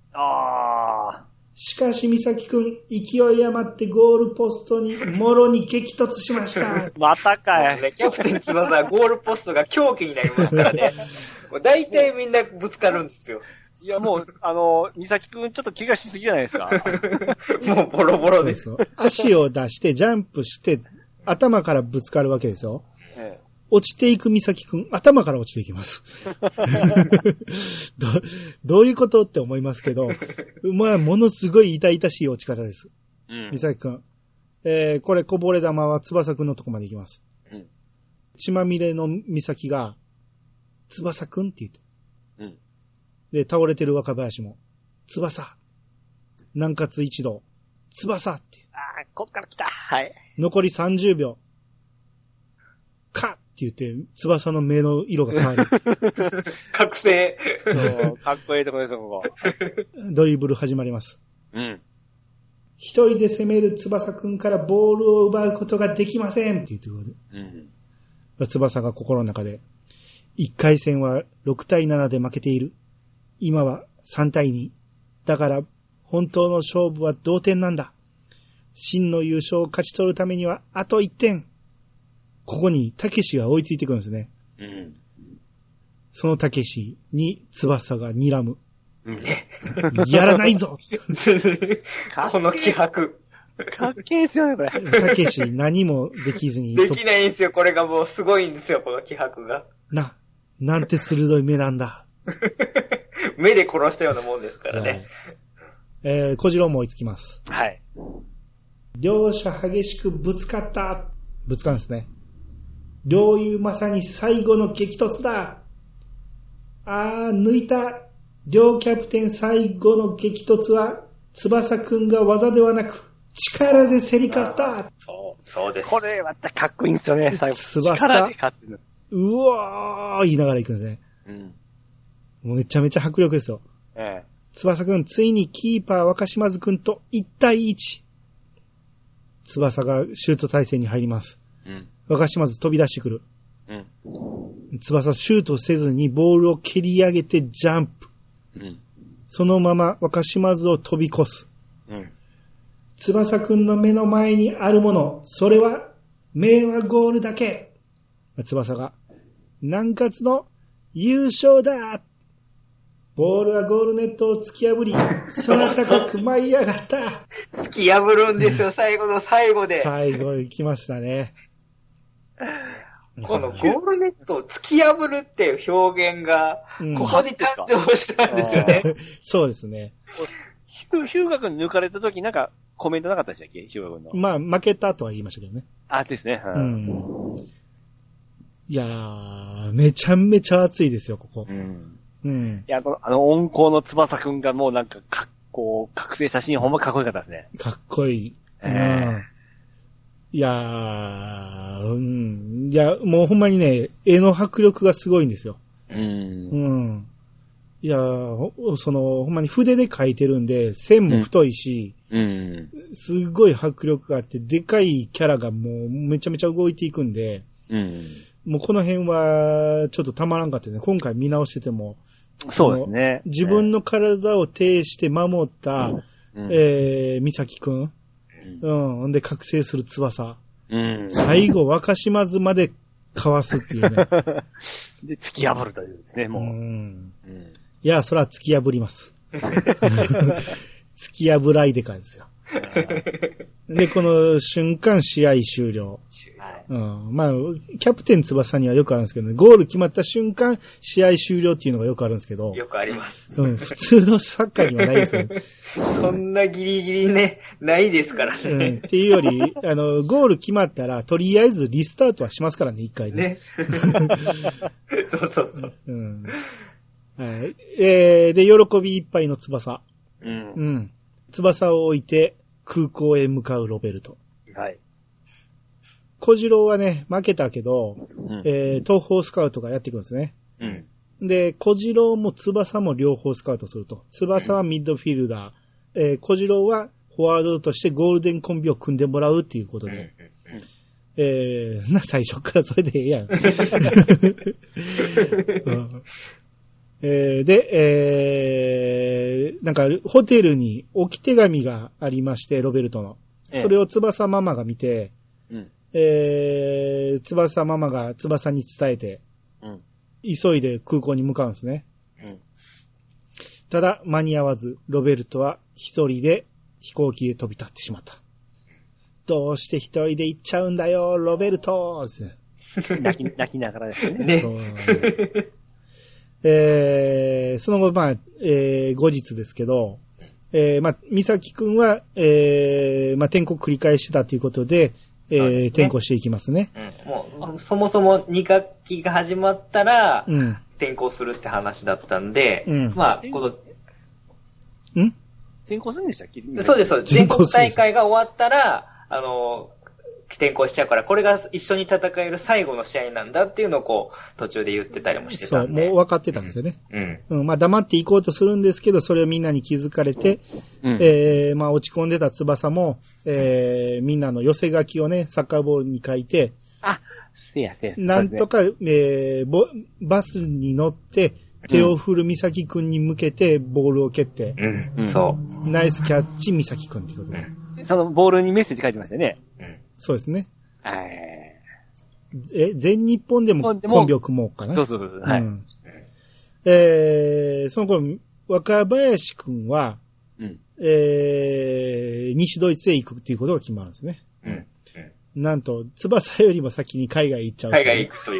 しかし、美咲くん、勢い余ってゴールポストに、もろに激突しました。 またかい。 キャプテン翼はゴールポストが狂気になりますからね。大体みんなぶつかるんですよ。 いや、もう、美咲くんちょっと怪我しすぎじゃないですか。 もうボロボロです。 そうそう。足を出して、ジャンプして、頭からぶつかるわけですよ。落ちていく美咲くん、頭から落ちていきます。どういうことって思いますけど、まあ、ものすごい痛々しい落ち方です。美咲くん。これ、こぼれ玉は翼くんのとこまで行きます。血まみれの美咲が、翼くんって言って。で、倒れてる若林も、翼。南葛一同、翼って。 こっから来た。はい。 残り30秒。かって言って、翼の目の色が変わる。 覚醒。 かっこいいとこですよ、ここ。 ドリブル始まります。一人で攻める翼くんからボールを奪うことができませんって言ってくる。翼が心の中で、1回戦は6対7で負けている。今は3対2。だから、本当の勝負は同点なんだ。真の優勝を勝ち取るためにはあと1点。ここにたけしが追いついてくるんですね。そのたけしに翼が睨む。やらないぞこの気迫。 かっけえですよね、これ。 たけし何もできずに。 できないんですよ、これがもうすごいんですよ、この気迫が。 なんて鋭い目なんだ。 目で殺したようなもんですからね。 小次郎も追いつきます。 はい。 両者激しくぶつかった。ぶつかるんですね。両雄まさに最後の激突だ。抜いた。両キャプテン最後の激突は、翼くんが技ではなく、力で競り勝った。 そうです。 これまたかっこいいんですよね、最後。 翼。 力で勝つの。 うわー言いながら行くんですね。もうめちゃめちゃ迫力ですよ。翼くん、ついにキーパー若島津くんと1対1。翼がシュート体勢に入ります。若島津飛び出してくる。翼シュートせずにボールを蹴り上げてジャンプ。そのまま若島津を飛び越す。翼くんの目の前にあるもの、それは明和ゴールだけ。翼が、南葛の優勝だ。ボールはゴールネットを突き破り、空高く舞い上がった。 突き破るんですよ、最後の最後で。 最後行きましたね。 このゴールネットを突き破るっていう表現が、ここに誕生したんですよね。 そうですね。 ヒューガ君抜かれた時なんかコメントなかったでしたっけ、ヒューガ君の。 まあ、負けたとは言いましたけどね。 ですね。 いやー、めちゃめちゃ熱いですよ、ここ。 いや、温厚の翼くんがもうなんか、覚醒写真ほんまかっこよかったですね。 かっこいい。いやー、いや、もうほんまにね、絵の迫力がすごいんですよ。いやー、ほんまに筆で描いてるんで、線も太いし、すごい迫力があって、でかいキャラがもうめちゃめちゃ動いていくんで、もうこの辺はちょっとたまらんかったね。今回見直してても、 そうですね。 自分の体を呈して守った、美咲くん。で、覚醒する翼。最後、若島津までかわすっていうね。 で、突き破るというですね、もう。 いや、そら突き破ります。突き破らいでかですよ。で、この瞬間、試合終了。まあ、キャプテン翼にはよくあるんですけどね、ゴール決まった瞬間、試合終了っていうのがよくあるんですけど。 よくあります。 普通のサッカーにはないですよね。 そんなギリギリね、ないですからね。 っていうより、ゴール決まったら、とりあえずリスタートはしますからね、一回ね。 そうそうそう。 はい。で、喜びいっぱいの翼。翼を置いて、空港へ向かうロベルト。 はい。 小次郎はね、負けたけど、東方スカウトがやってくるんですね。 で、小次郎も翼も両方スカウトすると。翼はミッドフィルダー、小次郎はフォワードとしてゴールデンコンビを組んでもらうっていうことで。最初からそれでええやん。で、なんか、ホテルに置き手紙がありまして、ロベルトの。それを翼ママが見て、翼ママが翼に伝えて、急いで空港に向かうんですね。ただ、間に合わず、ロベルトは一人で飛行機へ飛び立ってしまった。どうして一人で行っちゃうんだよ、ロベルト泣きながらですね。 その後、後日ですけど、美咲くんは、転校繰り返してたということで、転校していきますね。 もう、そもそも2学期が始まったら、転校するって話だったんで、この、 転校するんでしたっけ？ そうです、そうです。全国大会が終わったら、転校しちゃうから、これが一緒に戦える最後の試合なんだっていうのをこう、途中で言ってたりもしてたんで。 そう、もう分かってたんですよね。黙っていこうとするんですけど、それをみんなに気づかれて、落ち込んでた翼も、みんなの寄せ書きをね、サッカーボールに書いて、なんとか、バスに乗って、手を振る美咲くんに向けてボールを蹴って、ナイスキャッチ美咲くんっていうことで。 そのボールにメッセージ書いてましたね。 そうですね。全日本でもコンビを組もうかな。 そう。はい。 その頃、若林くんは、西ドイツへ行くっていうことが決まるんですね。なんと、翼よりも先に海外行っちゃう、 海外行くという。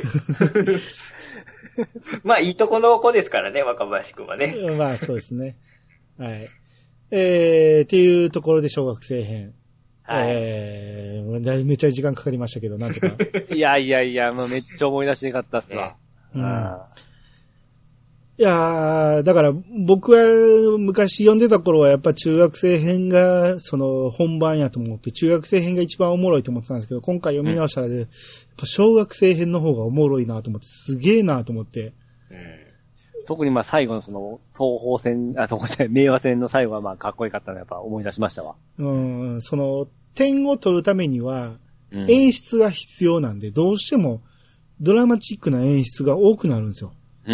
いいとこの子ですからね、若林くんはね。 そうですね。はい。っていうところで小学生編。めっちゃ時間かかりましたけど、なんとか。 いや、もうめっちゃ思い出してよかったっすわ。 いやー、だから僕は昔読んでた頃はやっぱ中学生編がその本番やと思って、中学生編が一番おもろいと思ってたんですけど、今回読み直したらで、やっぱ小学生編の方がおもろいなと思って、すげえなと思って。 特に最後のその東方戦、明和戦の最後はかっこよかったのやっぱ思い出しましたわ。 その点を取るためには演出が必要なんで、どうしてもドラマチックな演出が多くなるんですよ。そ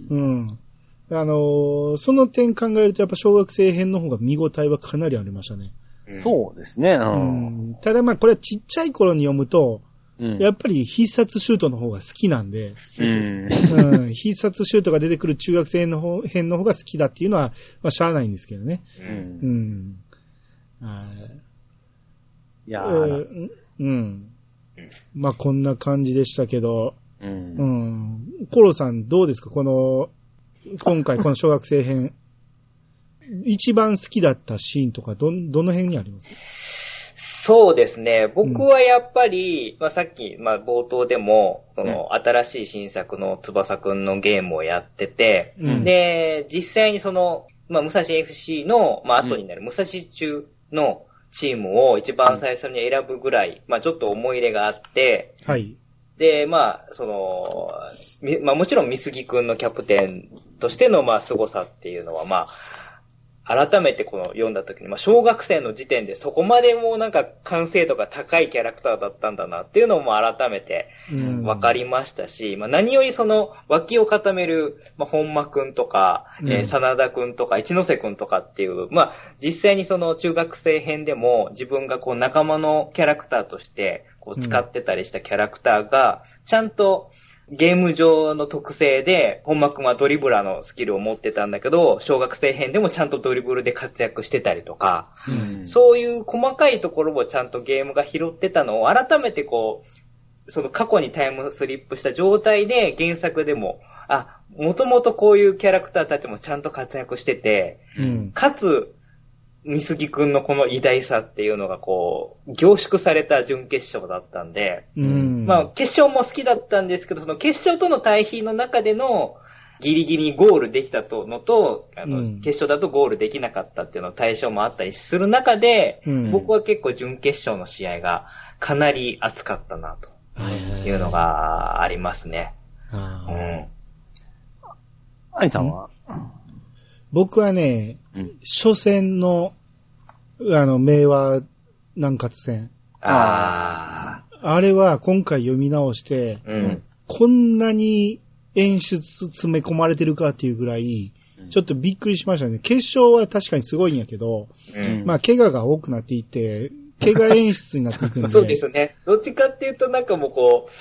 の点考えるとやっぱ小学生編の方が見応えはかなりありましたね。 そうですね。 ただこれはちっちゃい頃に読むと、やっぱり必殺シュートの方が好きなんで、必殺シュートが出てくる中学生の編の方が好きだっていうのは、しゃあないんですけどね。こんな感じでしたけど、コロさんどうですか？今回この小学生編、一番好きだったシーンとかどの辺にあります？ そうですね。僕はやっぱり、さっき、冒頭でも、新しい新作の翼くんのゲームをやってて、で、実際に武蔵 FC の、後になる武蔵中のチームを一番最初に選ぶぐらい、ちょっと思い入れがあって、で、もちろん美杉くんのキャプテンとしての、凄さっていうのは、改めて読んだ時に、小学生の時点でそこまでも完成度が高いキャラクターだったんだなっていうのも改めて分かりましたし、何より脇を固める、本間くんとか、真田くんとか、一ノ瀬くんとかっていう、実際に中学生編でも自分が仲間のキャラクターとして使ってたりしたキャラクターが、ちゃんとゲーム上の特性で、本間くんはドリブラーのスキルを持ってたんだけど、小学生編でもちゃんとドリブルで活躍してたりとか、そういう細かいところをちゃんとゲームが拾ってたのを改めて過去にタイムスリップした状態で原作でも、もともとこういうキャラクターたちもちゃんと活躍してて、かつ、美杉くんのこの偉大さっていうのが凝縮された準決勝だったんで、決勝も好きだったんですけど、その決勝との対比の中でのギリギリゴールできたのと、決勝だとゴールできなかったっていうの対象もあったりする中で、僕は結構準決勝の試合がかなり熱かったなというのがありますね。 アニさんは僕はね、初戦の、明和南葛戦。あれは今回読み直して、こんなに演出詰め込まれてるかっていうぐらい、ちょっとびっくりしましたね。決勝は確かにすごいんやけど、まあ、怪我が多くなっていって、怪我演出になっていくんで。 そうですね。どっちかっていうとなんかもう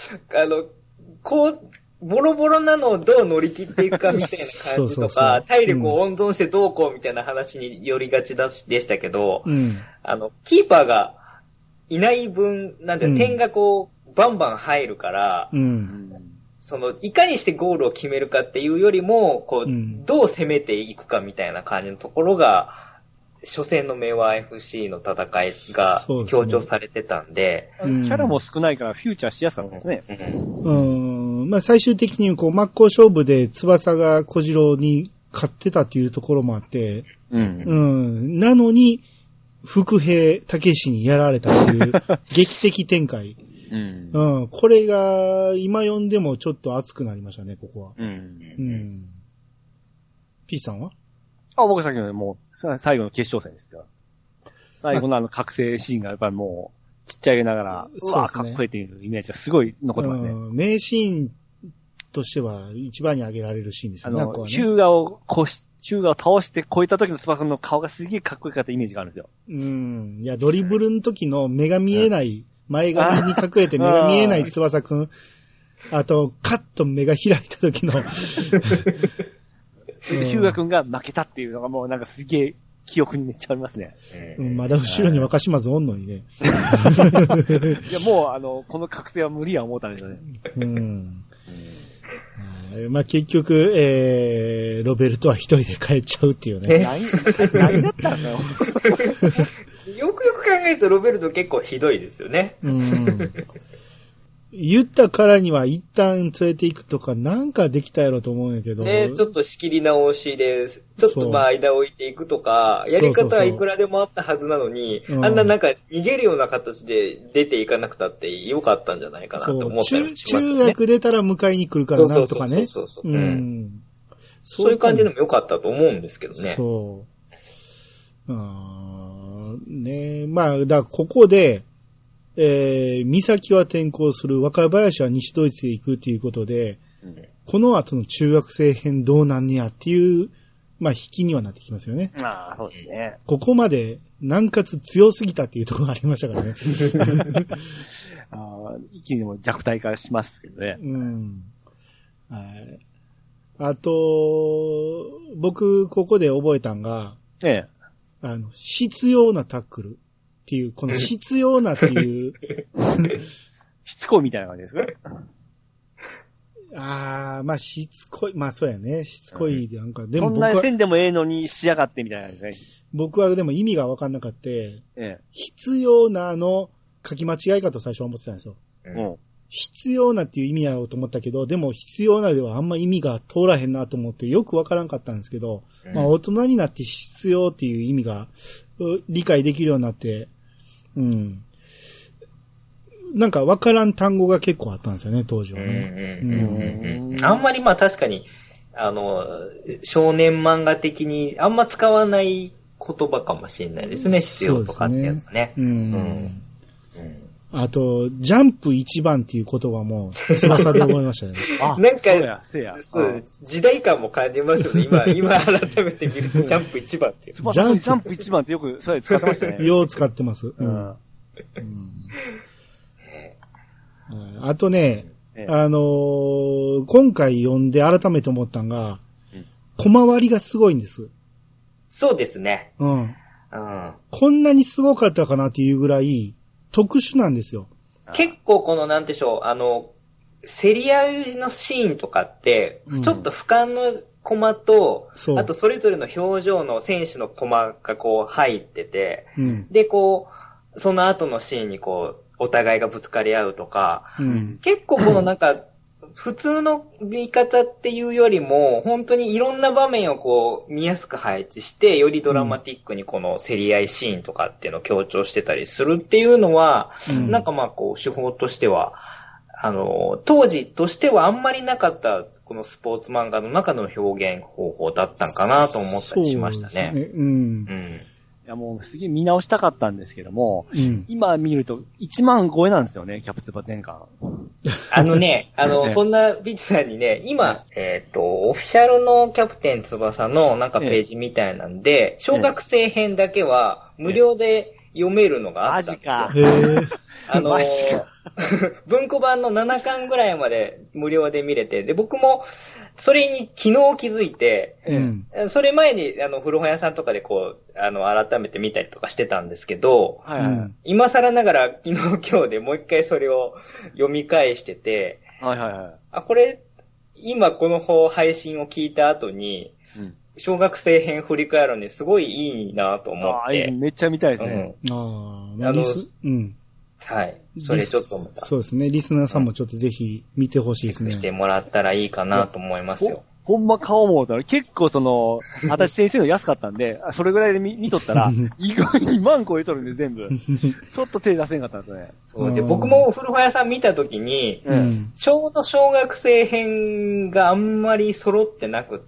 ボロボロなのをどう乗り切っていくかみたいな感じとか、体力を温存してどうこうみたいな話に寄りがちでしたけど、キーパーがいない分、点がバンバン入るから、いかにしてゴールを決めるかっていうよりも、どう攻めていくかみたいな感じのところが、初戦の明和 FC の戦いが強調されてたんで。 キャラも少ないからフューチャーしやすかったですね。 まあ最終的に真っ向勝負で翼が小次郎に勝ってたっていうところもあって、なのに、伏兵、武士にやられたという劇的展開。これが、今読んでもちょっと熱くなりましたね、ここは。P さんは？ 僕さっきのもう、最後の決勝戦ですから。最後の覚醒シーンがやっぱりもう、ちっちゃいながら、うわーかっこいいっていうイメージがすごい残ってますね。 名シーンとしては一番に挙げられるシーンですよね。 ヒューガを倒して超えた時の翼の顔がすげえかっこよかったイメージがあるんですよ。 いや、ドリブルの時の目が見えない、前髪に隠れて目が見えない翼くん。あと、カッと目が開いた時の。 ヒューガくんが負けたっていうのがもうなんかすげえ記憶にめっちゃありますね。 まだ後ろに若島津おんのにね。 いや、もうこの覚醒は無理や思ったんですよね。 まあ結局、ロベルトは一人で帰っちゃうっていうね。 何だったんだよ。 よくよく考えるとロベルト結構ひどいですよね。 言ったからには一旦連れて行くとかなんかできたやろと思うんやけど。 ね、ちょっと仕切り直しで、ちょっとまあ間を置いていくとか、やり方はいくらでもあったはずなのに、あんななんか逃げるような形で出ていかなくたってよかったんじゃないかなと思ったりしますね。 中学出たら迎えに来るからなんとかね。 そういう感じでもよかったと思うんですけどね。 ね、まあ、ここで、三崎は転校する、若林は西ドイツへ行くということで、この後の中学生編どうなんねやっていう、まあ、引きにはなってきますよね。 そうですね。 ここまで南葛強すぎたっていうところがありましたからね。 一気にも弱体化しますけどね。 あと、僕、ここで覚えたんが、必要なタックル。っていう、この必要なっていう。 しつこいみたいな感じですか？ まあしつこい。まあそうやね。しつこい。なんか、でも僕は。そんな線でもええのにしやがってみたいなですね。 僕はでも意味がわかんなかった。必要なの書き間違いかと最初は思ってたんですよ。必要なっていう意味やろうと思ったけど、でも必要なではあんま意味が通らへんなと思ってよくわからんかったんですけど、まあ大人になって必要っていう意味が理解できるようになって、なんか分からん単語が結構あったんですよね、当時はね。 あんまりまあ確かに、少年漫画的にあんま使わない言葉かもしれないですね、必要とかっていうのはね。 あと、ジャンプ一番っていう言葉も、翼で覚えましたよね。 なんか、そう時代感も感じますよね。今改めて見ると、ジャンプ一番っていう。 ジャンプ一番ってよく、それ使ってましたね。 よう使ってます。あとね、今回読んで改めて思ったんが、小回りがすごいんです。 そうですね。 こんなにすごかったかなっていうぐらい、特殊なんですよ。 結構このなんでしょう、競り合いのシーンとかって、ちょっと俯瞰のコマと、あとそれぞれの表情の選手のコマがこう入ってて、で、こう、その後のシーンにこう、お互いがぶつかり合うとか、結構このなんか、普通の見方っていうよりも、本当にいろんな場面をこう見やすく配置して、よりドラマティックにこの競り合いシーンとかっていうのを強調してたりするっていうのは、なんかまあこう手法としては、 当時としてはあんまりなかった、このスポーツ漫画の中の表現方法だったんかなと思ったりしましたね。そうですね。うん。 いやもうすげえ見直したかったんですけども、今見ると1万超えなんですよね、キャプツバ全巻。 そんなビッチさんにね、今、オフィシャルのキャプテン翼のなんかページみたいなんで、小学生編だけは無料で読めるのがあったんですよ。 マジか。 マジか。文庫版の7巻ぐらいまで無料で見れて、で、僕も、それに昨日気づいて、それ前に、古本屋さんとかでこう、改めて見たりとかしてたんですけど、今更ながら昨日今日でもう一回それを読み返してて、これ、今この配信を聞いた後に、小学生編振り返るのにすごいいいなと思って。 めっちゃ見たいですね。 はい。それちょっと思った。 そうですね。リスナーさんもちょっとぜひ見てほしいですね。 チェックしてもらったらいいかなと思いますよ。 ほんま顔も結構私先生の安かったんで、それぐらいで見とったら、意外に万超えとるんで全部。ちょっと手出せんかったんですね。 そうで、僕も古本屋さん見たときに、ちょうど小学生編があんまり揃ってなくって、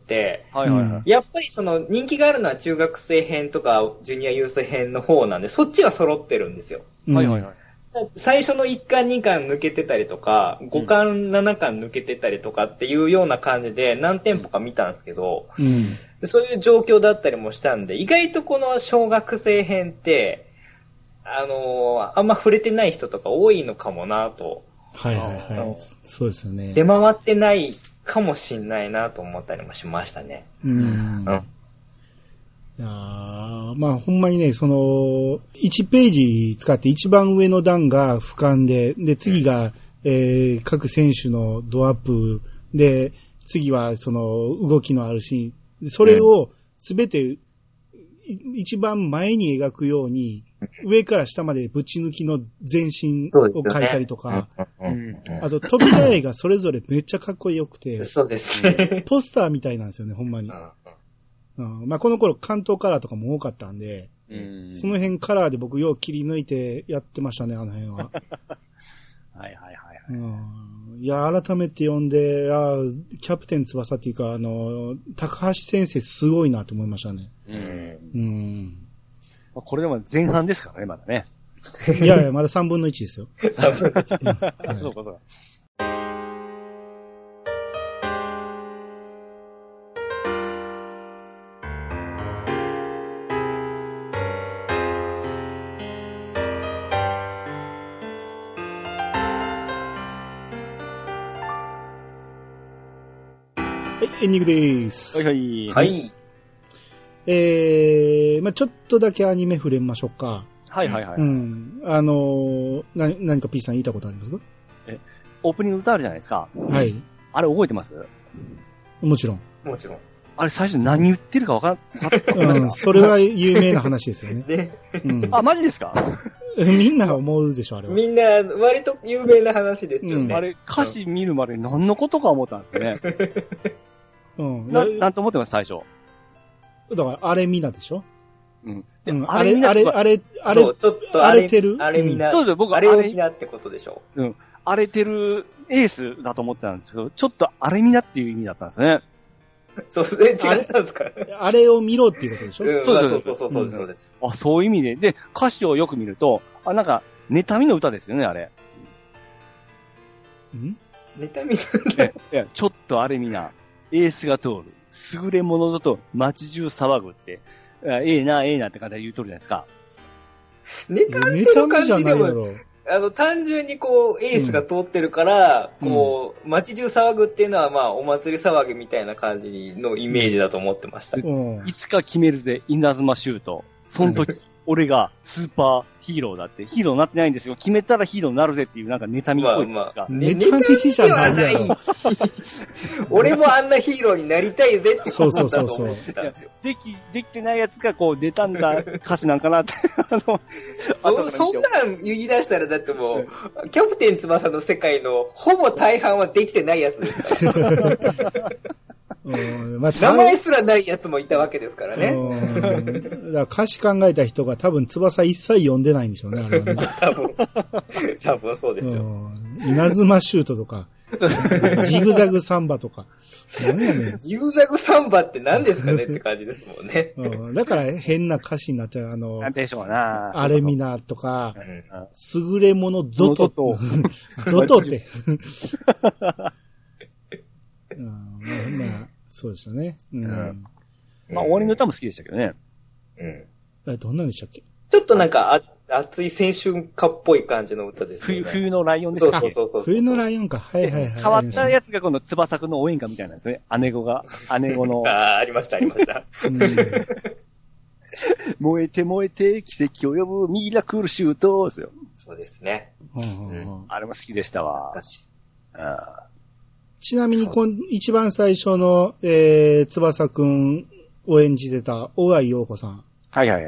やっぱり人気があるのは中学生編とかジュニアユース編の方なんで、そっちは揃ってるんですよ。最初の1巻2巻抜けてたりとか、5巻7巻抜けてたりとかっていうような感じで何店舗か見たんですけど、そういう状況だったりもしたんで、意外とこの小学生編って、あんま触れてない人とか多いのかもなと。 そうですよね。 出回ってないかもしんないなと思ったりもしましたね。 ほんまにね、1ページ使って一番上の段が俯瞰で、次が、各選手のドアップで、次は動きのあるシーン。それをすべて一番前に描くように、上から下までぶち抜きの全身を描いたりとか、あと扉絵がそれぞれめっちゃかっこよくて、 そうですね。 ポスターみたいなんですよね、ほんまに。この頃関東カラーとかも多かったんで、その辺カラーで僕よう切り抜いてやってましたね、あの辺は。いや、改めて読んで、キャプテン翼っていうか、高橋先生すごいなと思いましたね。 これでも前半ですからね、まだね。 いや、まだ3分の1ですよ。 3分の1。 そうか。 エンディングでーす。 はい。 ちょっとだけアニメ触れましょうか。 何か P さん言いたことありますか？ オープニング歌あるじゃないですか。 はい。 あれ覚えてます？ もちろん。 あれ最初何言ってるか分かんない。 それは有名な話ですよね。 マジですか？ みんな思うでしょ、あれは。 みんな、割と有名な話ですよね。 あれ、歌詞見るまで何のことか思ったんですね。なんと思ってます、最初。 だから、あれみなでしょ？ あれみな。 ちょっと荒れてる？ あれみな。 そうですよ、僕あれをみなってことでしょ。 荒れてるエースだと思ってたんですけど、ちょっと荒れみなっていう意味だったんですね。 そうですね、違ったんですか？ あれを見ろっていうことでしょ？ そうです。 そういう意味で。で、歌詞をよく見ると、なんか、妬みの歌ですよね、あれ。 妬みの歌？ いや、ちょっとあれみな、エースが通る、優れ者だと街中騒ぐって、ええなって方で言うとるじゃないですか。 妬みじゃないだろう。単純にエースが通ってるから、街中騒ぐっていうのは、お祭り騒ぎみたいな感じのイメージだと思ってました。 いつか決めるぜ、稲妻シュート。その時、俺がスーパーヒーローだって、ヒーローになってないんですよ。決めたらヒーローになるぜっていう、なんか妬みっぽいじゃないですか。 妬みじゃないやろ。 俺もあんなヒーローになりたいぜってことだと思ってたんですよ。 できてないやつが妬んだ歌詞なんかなって。 そんなん言い出したらだってもう、キャプテン翼の世界のほぼ大半はできてないやつですから。 名前すらないやつもいたわけですからね。 だから歌詞考えた人が多分翼一切読んでないんでしょうね、あれはね。 多分そうですよ。 稲妻シュートとか、ジグザグサンバとか。何やねん。 ジグザグサンバって何ですかねって感じですもんね。 だから変な歌詞になっちゃう。 なんでしょうな。 アレミナとか、優れものゾト。ゾトって。まあ、そうでしたね。 まあ、終わりの歌も好きでしたけどね。 どんなんでしたっけ？ ちょっとなんか、熱い青春歌っぽい感じの歌ですね。 冬のライオンでしたっけ？ そう冬のライオンか。はいはいはい。 変わったやつがこの翼くんの応援歌みたいなんですね。姉子の。 ありました。 燃えて燃えて奇跡を呼ぶミラクルシュートですよ。 そうですね。 あれも好きでしたわ。 懐かしい。 ちなみに一番最初の、翼くんを演じてた小貝陽子さん。 はいはいはい。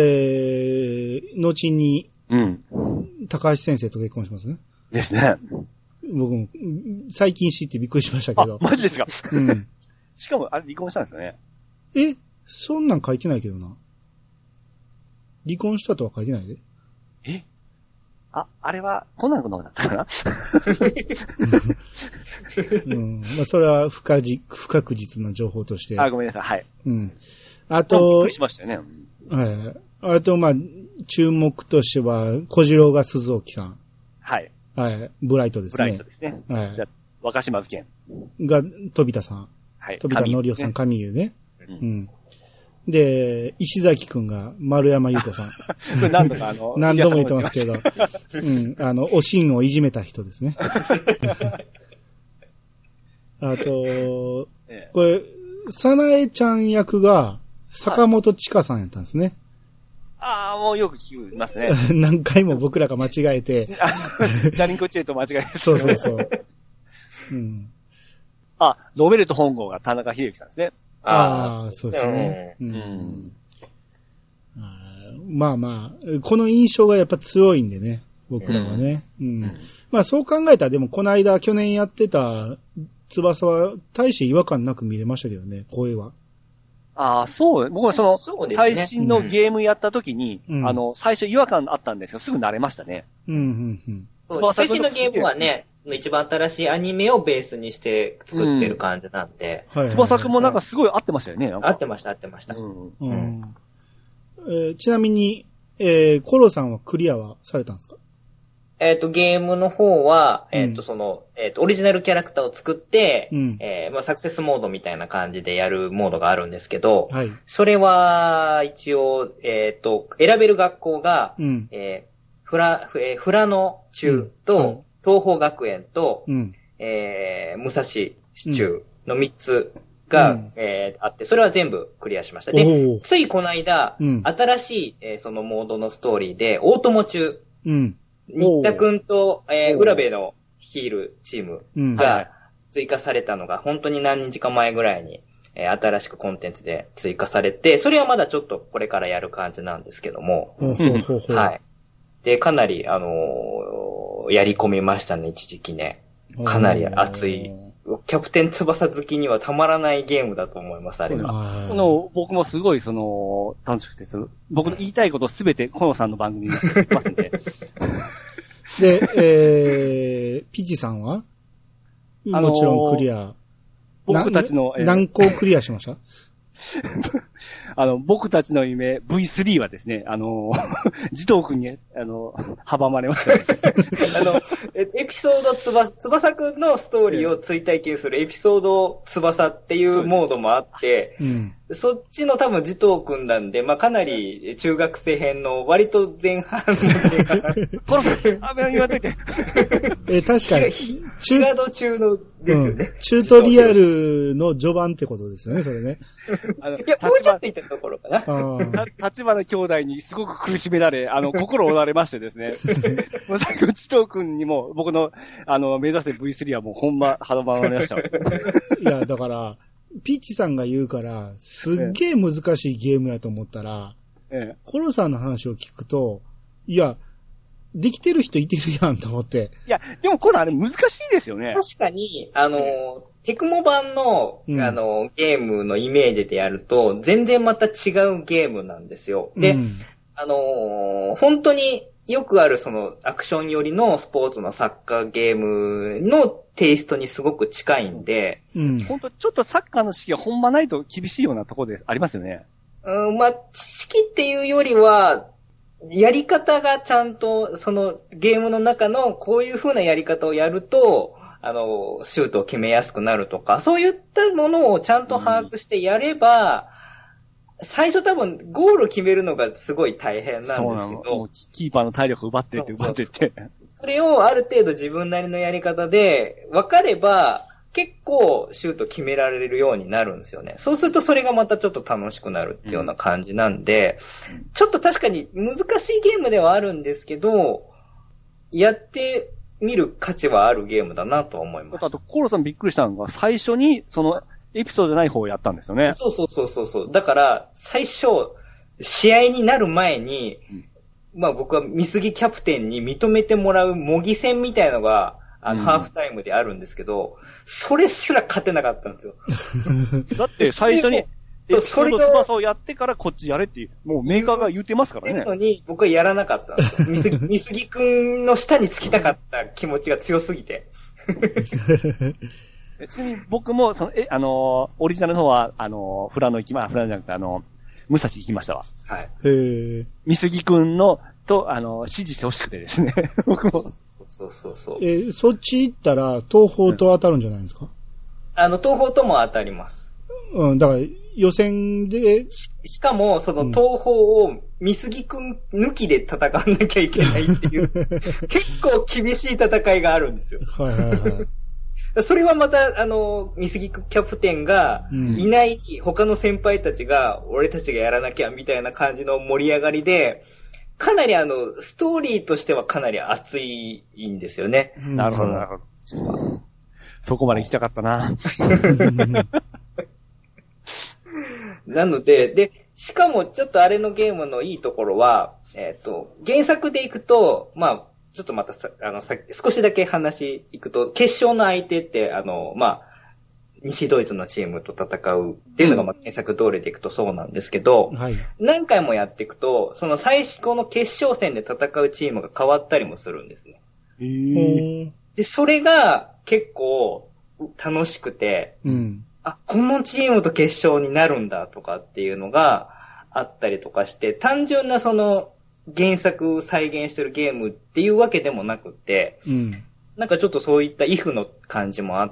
後に、高橋先生と結婚しますね。 ですね。 僕も、最近知ってびっくりしましたけど。 マジですか？しかも、あれ離婚したんですよね。 そんなん書いてないけどな。離婚したとは書いてないで。 あれは、コナン君の方だったかなまあ、それは不確実な情報として。 ごめんなさい、はい。 あと、 びっくりしましたよね。 はい。あと、まあ、注目としては、小次郎が鈴木さん。 はい。 はい。ブライトですね。 ブライトですね。はい。若島津健。 が、飛田さん。 はい。 飛田のりおさん、神湯ね。で、石崎くんが丸山優子さん。 これ何度か何度も言ってますけど。おしんをいじめた人ですね。あと、これ、さなえちゃん役が坂本千佳さんやったんですね。 もうよく聞きますね。 何回も僕らが間違えて。 ジャリンコチェと間違えて。 そう。 ロベルト本郷が田中秀樹さんですね。 そうですね。まあまあ、この印象がやっぱ強いんでね、僕らはね。まあそう考えたら、でもこの間、去年やってた翼は大して違和感なく見れましたけどね、声は。 そう。僕は最新のゲームやった時に、最初違和感あったんですよ。すぐ慣れましたね。 最新のゲームはね、一番新しいアニメをベースにして作ってる感じなんで。 翼くんもなんかすごい合ってましたよね。 合ってました。 ちなみに、コロさんはクリアはされたんですか？ ゲームの方は、オリジナルキャラクターを作って、サクセスモードみたいな感じでやるモードがあるんですけど、それは、一応、選べる学校が、富良野中と、東邦学園と、武蔵中の3つが、あって、それは全部クリアしました。で、ついこの間、新しい、そのモードのストーリーで、大友中、新田くんと、浦部の率いるチームが追加されたのが、本当に何日か前ぐらいに、新しくコンテンツで追加されて、それはまだちょっとこれからやる感じなんですけども、はい。で、かなり、やり込みましたね、一時期ね。かなり熱い。キャプテン翼好きにはたまらないゲームだと思います、あれが。 僕もすごい、楽しくて、僕の言いたいことすべて、コノさんの番組になってますんで。 で、ピチさんはもちろんクリア。 僕たちの、 何個クリアしました？ 僕たちの夢 V3 はですね、児童くんに、阻まれましたね。 エピソード翼くんのストーリーを追体験するエピソード翼っていうモードもあって、そっちの多分児童くんなんで、まあ、かなり中学生編の割と前半の言わといて。 確かに。 ヒガド中のですよね。 チュートリアルの序盤ってことですよね、それね。 いや、もうちょっと言ったところかな。 立花兄弟にすごく苦しめられ、心折られましてですね。もう最後、児童くんにも、僕の、目指せ V3 はもうほんま、阻まれました。 いや、だから、ピッチさんが言うから、すっげえ難しいゲームやと思ったら、コロさんの話を聞くと、いや、できてる人いてるやんと思って。 いや、でもこれあれ難しいですよね。 確かに、 テクモ版の、ゲームのイメージでやると、全然また違うゲームなんですよ。で、本当によくあるそのアクション寄りのスポーツのサッカーゲームのテイストにすごく近いんで、 本当ちょっとサッカーの式がほんまないと厳しいようなところでありますよね。 まあ、知識っていうよりは、やり方がちゃんと、そのゲームの中のこういう風なやり方をやると、シュートを決めやすくなるとか、そういったものをちゃんと把握してやれば、最初多分ゴール決めるのがすごい大変なんですけど、 キーパーの体力奪ってって。 それをある程度自分なりのやり方で分かれば、結構シュート決められるようになるんですよね。そうするとそれがまたちょっと楽しくなるっていうような感じなんで、ちょっと確かに難しいゲームではあるんですけど、やってみる価値はあるゲームだなと思います。 あと、コーロさんびっくりしたのが、最初にそのエピソードじゃない方をやったんですよね。 そう。だから、最初、試合になる前に、まあ僕は見すぎキャプテンに認めてもらう模擬戦みたいのが、ハーフタイムであるんですけど、それすら勝てなかったんですよ。 だって最初に、エピソード翼をやってからこっちやれっていう、もうメーカーが言ってますからね。 のに僕はやらなかったんですよ。見すぎくんの下につきたかった気持ちが強すぎて。 ちなみに僕も、オリジナルの方は、フラノじゃなくて、武蔵行きましたわ。 はい。 見すぎくんの、指示してほしくてですね。僕も。 そう。 そっち行ったら、東宝と当たるんじゃないですか？ 東宝とも当たります。 だから予選で、 しかも、その東宝を見すぎくん抜きで戦わなきゃいけないっていう、結構厳しい戦いがあるんですよ。それはまた、見すぎくキャプテンがいない他の先輩たちが、俺たちがやらなきゃみたいな感じの盛り上がりで、かなりストーリーとしてはかなり熱いんですよね。 なるほど。そこまで行きたかったな。 なので、しかもちょっとあれのゲームのいいところは、原作でいくと、まあ、ちょっとまた少しだけ話いくと、決勝の相手って、まあ、西ドイツのチームと戦うっていうのが、まあ、原作通りでいくとそうなんですけど、何回もやっていくと、その最初の決勝戦で戦うチームが変わったりもするんですね。で、それが結構楽しくて、このチームと決勝になるんだとかっていうのがあったりとかして、単純なその原作再現してるゲームっていうわけでもなくて、なんかちょっとそういったイフの感じもあって、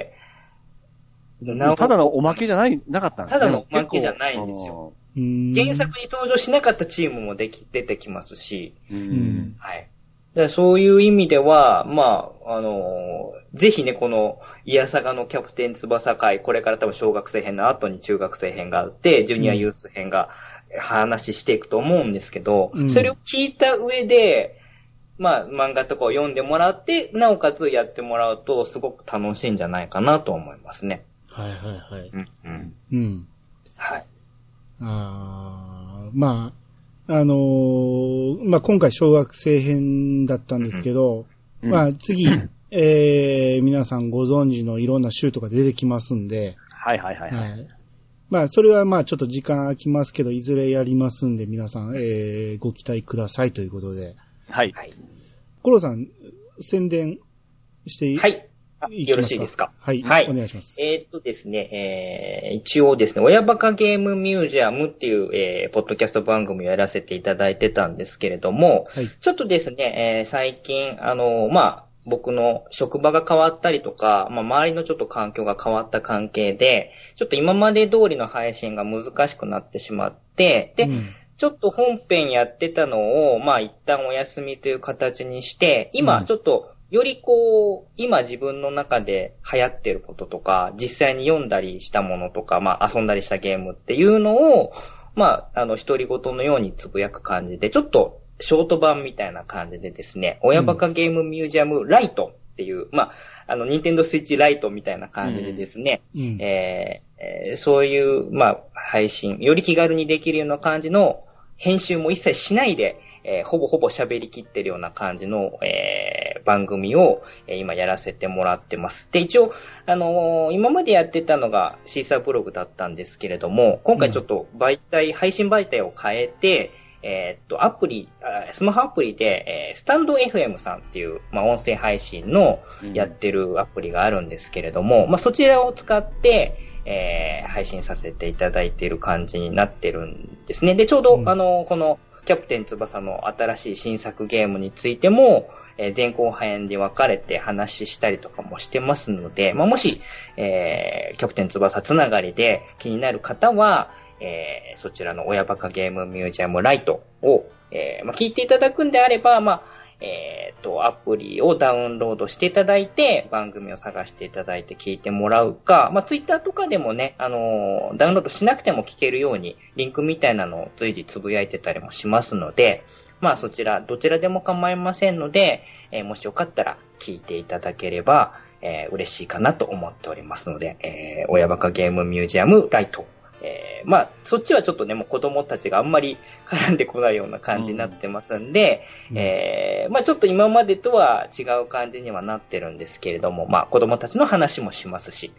ただのおまけじゃなかったんですね。 ただのおまけじゃないんですよ。原作に登場しなかったチームも出てきますし、はい。そういう意味では、まあ、ぜひね、この、イヤサガのキャプテン翼会、これから多分小学生編の後に中学生編があって、ジュニアユース編が話していくと思うんですけど、それを聞いた上で、まあ、漫画とかを読んでもらって、なおかつやってもらうと、すごく楽しいんじゃないかなと思いますね。 はい。 はい。 まあ、まあ、今回小学生編だったんですけど、まあ、次、皆さんご存知のいろんなシュートが出てきますんで、 はい。 まあ、それはまあ、ちょっと時間空きますけど、いずれやりますんで、皆さん、ご期待くださいということで。 はい。 コロさん、宣伝していい？ はい。よろしいですか？ はい。お願いします。 ですね、一応ですね、親バカゲームミュージアムっていう、ポッドキャスト番組をやらせていただいてたんですけれども、ちょっとですね、最近、まあ、僕の職場が変わったりとか、まあ、周りのちょっと環境が変わった関係で、ちょっと今まで通りの配信が難しくなってしまって、で、ちょっと本編やってたのを、まあ、一旦お休みという形にして、今、ちょっと、よりこう、今自分の中で流行ってることとか、実際に読んだりしたものとか、まあ遊んだりしたゲームっていうのを、まあ、独り言のようにつぶやく感じで、ちょっとショート版みたいな感じでですね、親バカゲームミュージアムライトっていう、まあ、ニンテンドースイッチライトみたいな感じでですね、そういう、まあ、配信、より気軽にできるような感じの編集も一切しないで、ほぼほぼ喋りきってるような感じの、 番組を、今やらせてもらってます。で、一応、今までやってたのがシーサーブログだったんですけれども、今回ちょっと配信媒体を変えて、スマホアプリで、スタンド FM さんっていう、音声配信のやってるアプリがあるんですけれども、そちらを使って、配信させていただいている感じになってるんですね。で、ちょうど、この、キャプテン翼の新しい新作ゲームについても、前後編で分かれて話したりとかもしてますので、もし、キャプテン翼つながりで気になる方は、そちらの親バカゲームミュージアムライトを、聞いていただくんであれば、アプリをダウンロードしていただいて、番組を探していただいて聞いてもらうか、ツイッターとかでもね、ダウンロードしなくても聞けるように、リンクみたいなのを随時つぶやいてたりもしますので、そちら、どちらでも構いませんので、もしよかったら聞いていただければ、嬉しいかなと思っておりますので、親バカゲームミュージアムライト。そっちはちょっとね、もう子供たちがあんまり絡んでこないような感じになってますんで、ちょっと今までとは違う感じにはなってるんですけれども、子供たちの話もしますし、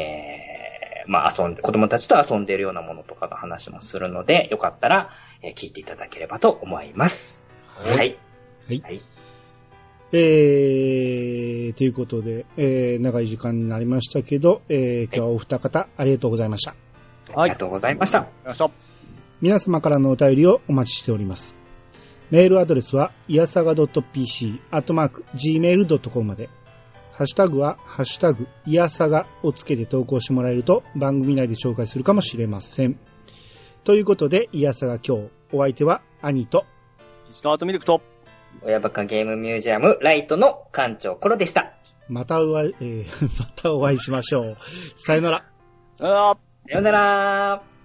子供たちと遊んでいるようなものとかの話もするので、よかったら、聞いていただければと思います。はい。はい。はい。 ということで、長い時間になりましたけど、今日はお二方ありがとうございました。 ありがとうございました。 皆様からのお便りをお待ちしております。メールアドレスは、いやさが .pc@gmail.com まで。ハッシュタグは、ハッシュタグ、いやさがをつけて投稿してもらえると、番組内で紹介するかもしれません。ということで、いやさが今日、お相手は、兄と、 石川とミルクと、 親バカゲームミュージアムライトの館長コロでした。 またお会いしましょう。さよなら。 さよなら。